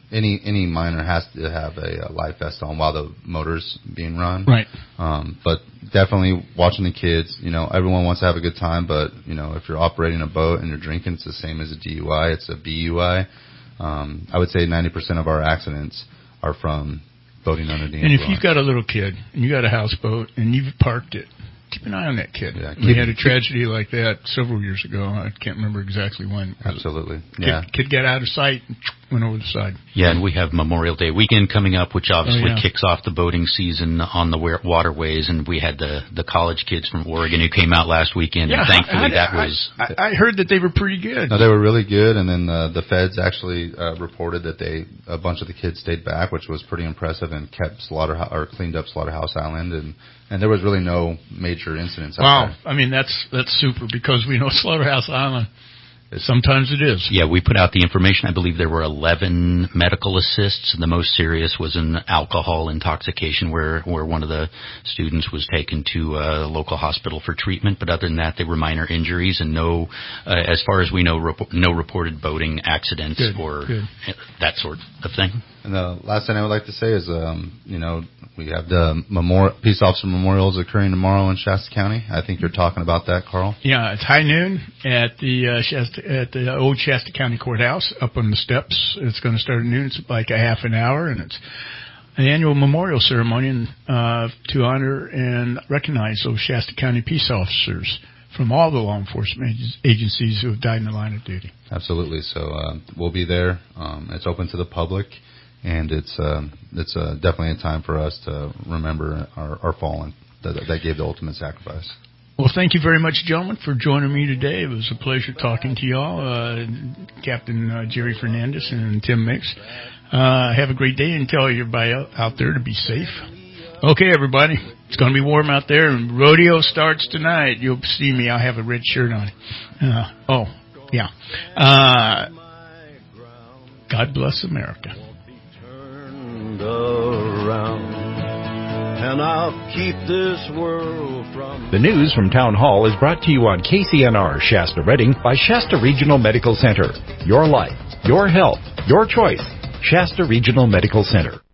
any any minor has to have a, a life vest on while the motor's being run. Right. Um, but definitely watching the kids. You know, everyone wants to have a good time, but you know, if you're operating a boat and you're drinking, it's the same as a D U I. It's a B U I. Um, I would say ninety percent of our accidents are from boating under the influence. And if you've got a little kid and you got a houseboat and you've parked it, keep an eye on that kid. Yeah, we had a tragedy like that several years ago. I can't remember exactly when. Absolutely. Kid, Yeah. Kid got out of sight and went over the side. Yeah, and we have Memorial Day weekend coming up, which obviously Oh, yeah. kicks off the boating season on the wa- waterways. And we had the, the college kids from Oregon who came out last weekend. Yeah, and thankfully I, that I, was... I, I heard that they were pretty good. No, they were really good, and then uh, the feds actually uh, reported that they a bunch of the kids stayed back, which was pretty impressive, and kept slaughterhouse or cleaned up Slaughterhouse Island, and and there was really no major incidents. Out Wow, there. I mean that's that's super because we know Slaughterhouse Island. Sometimes it is. Yeah, we put out the information. I believe there were eleven medical assists. The most serious was an alcohol intoxication where, where one of the students was taken to a local hospital for treatment. But other than that, they were minor injuries and no, uh, as far as we know, rep- no reported boating accidents Good, or good. that sort of thing. And the last thing I would like to say is, um, you know, we have the memorial, peace officer memorials occurring tomorrow in Shasta County. I think you're talking about that, Carl. Yeah, it's high noon at the uh, Shasta, at the old Shasta County Courthouse up on the steps. It's going to start at noon. It's like a half an hour, and it's an annual memorial ceremony uh, to honor and recognize those Shasta County peace officers from all the law enforcement agencies who have died in the line of duty. Absolutely. So uh, we'll be there. Um, it's open to the public, and it's um, it's uh, definitely a time for us to remember our, our fallen that, that gave the ultimate sacrifice. Well, thank you very much, gentlemen, for joining me today. It was a pleasure talking to y'all, uh, Captain uh, Jerry Fernandez and Tim Mix. Uh, have a great day and tell everybody out there to be safe. Okay, everybody. It's going to be warm out there, and rodeo starts tonight. You'll see me. I'll have a red shirt on. Uh, oh, yeah. Uh, God bless America. Around, and I'll keep this world from... The news from Town Hall is brought to you on K C N R Shasta Redding by Shasta Regional Medical Center. Your life, your health, your choice. Shasta Regional Medical Center.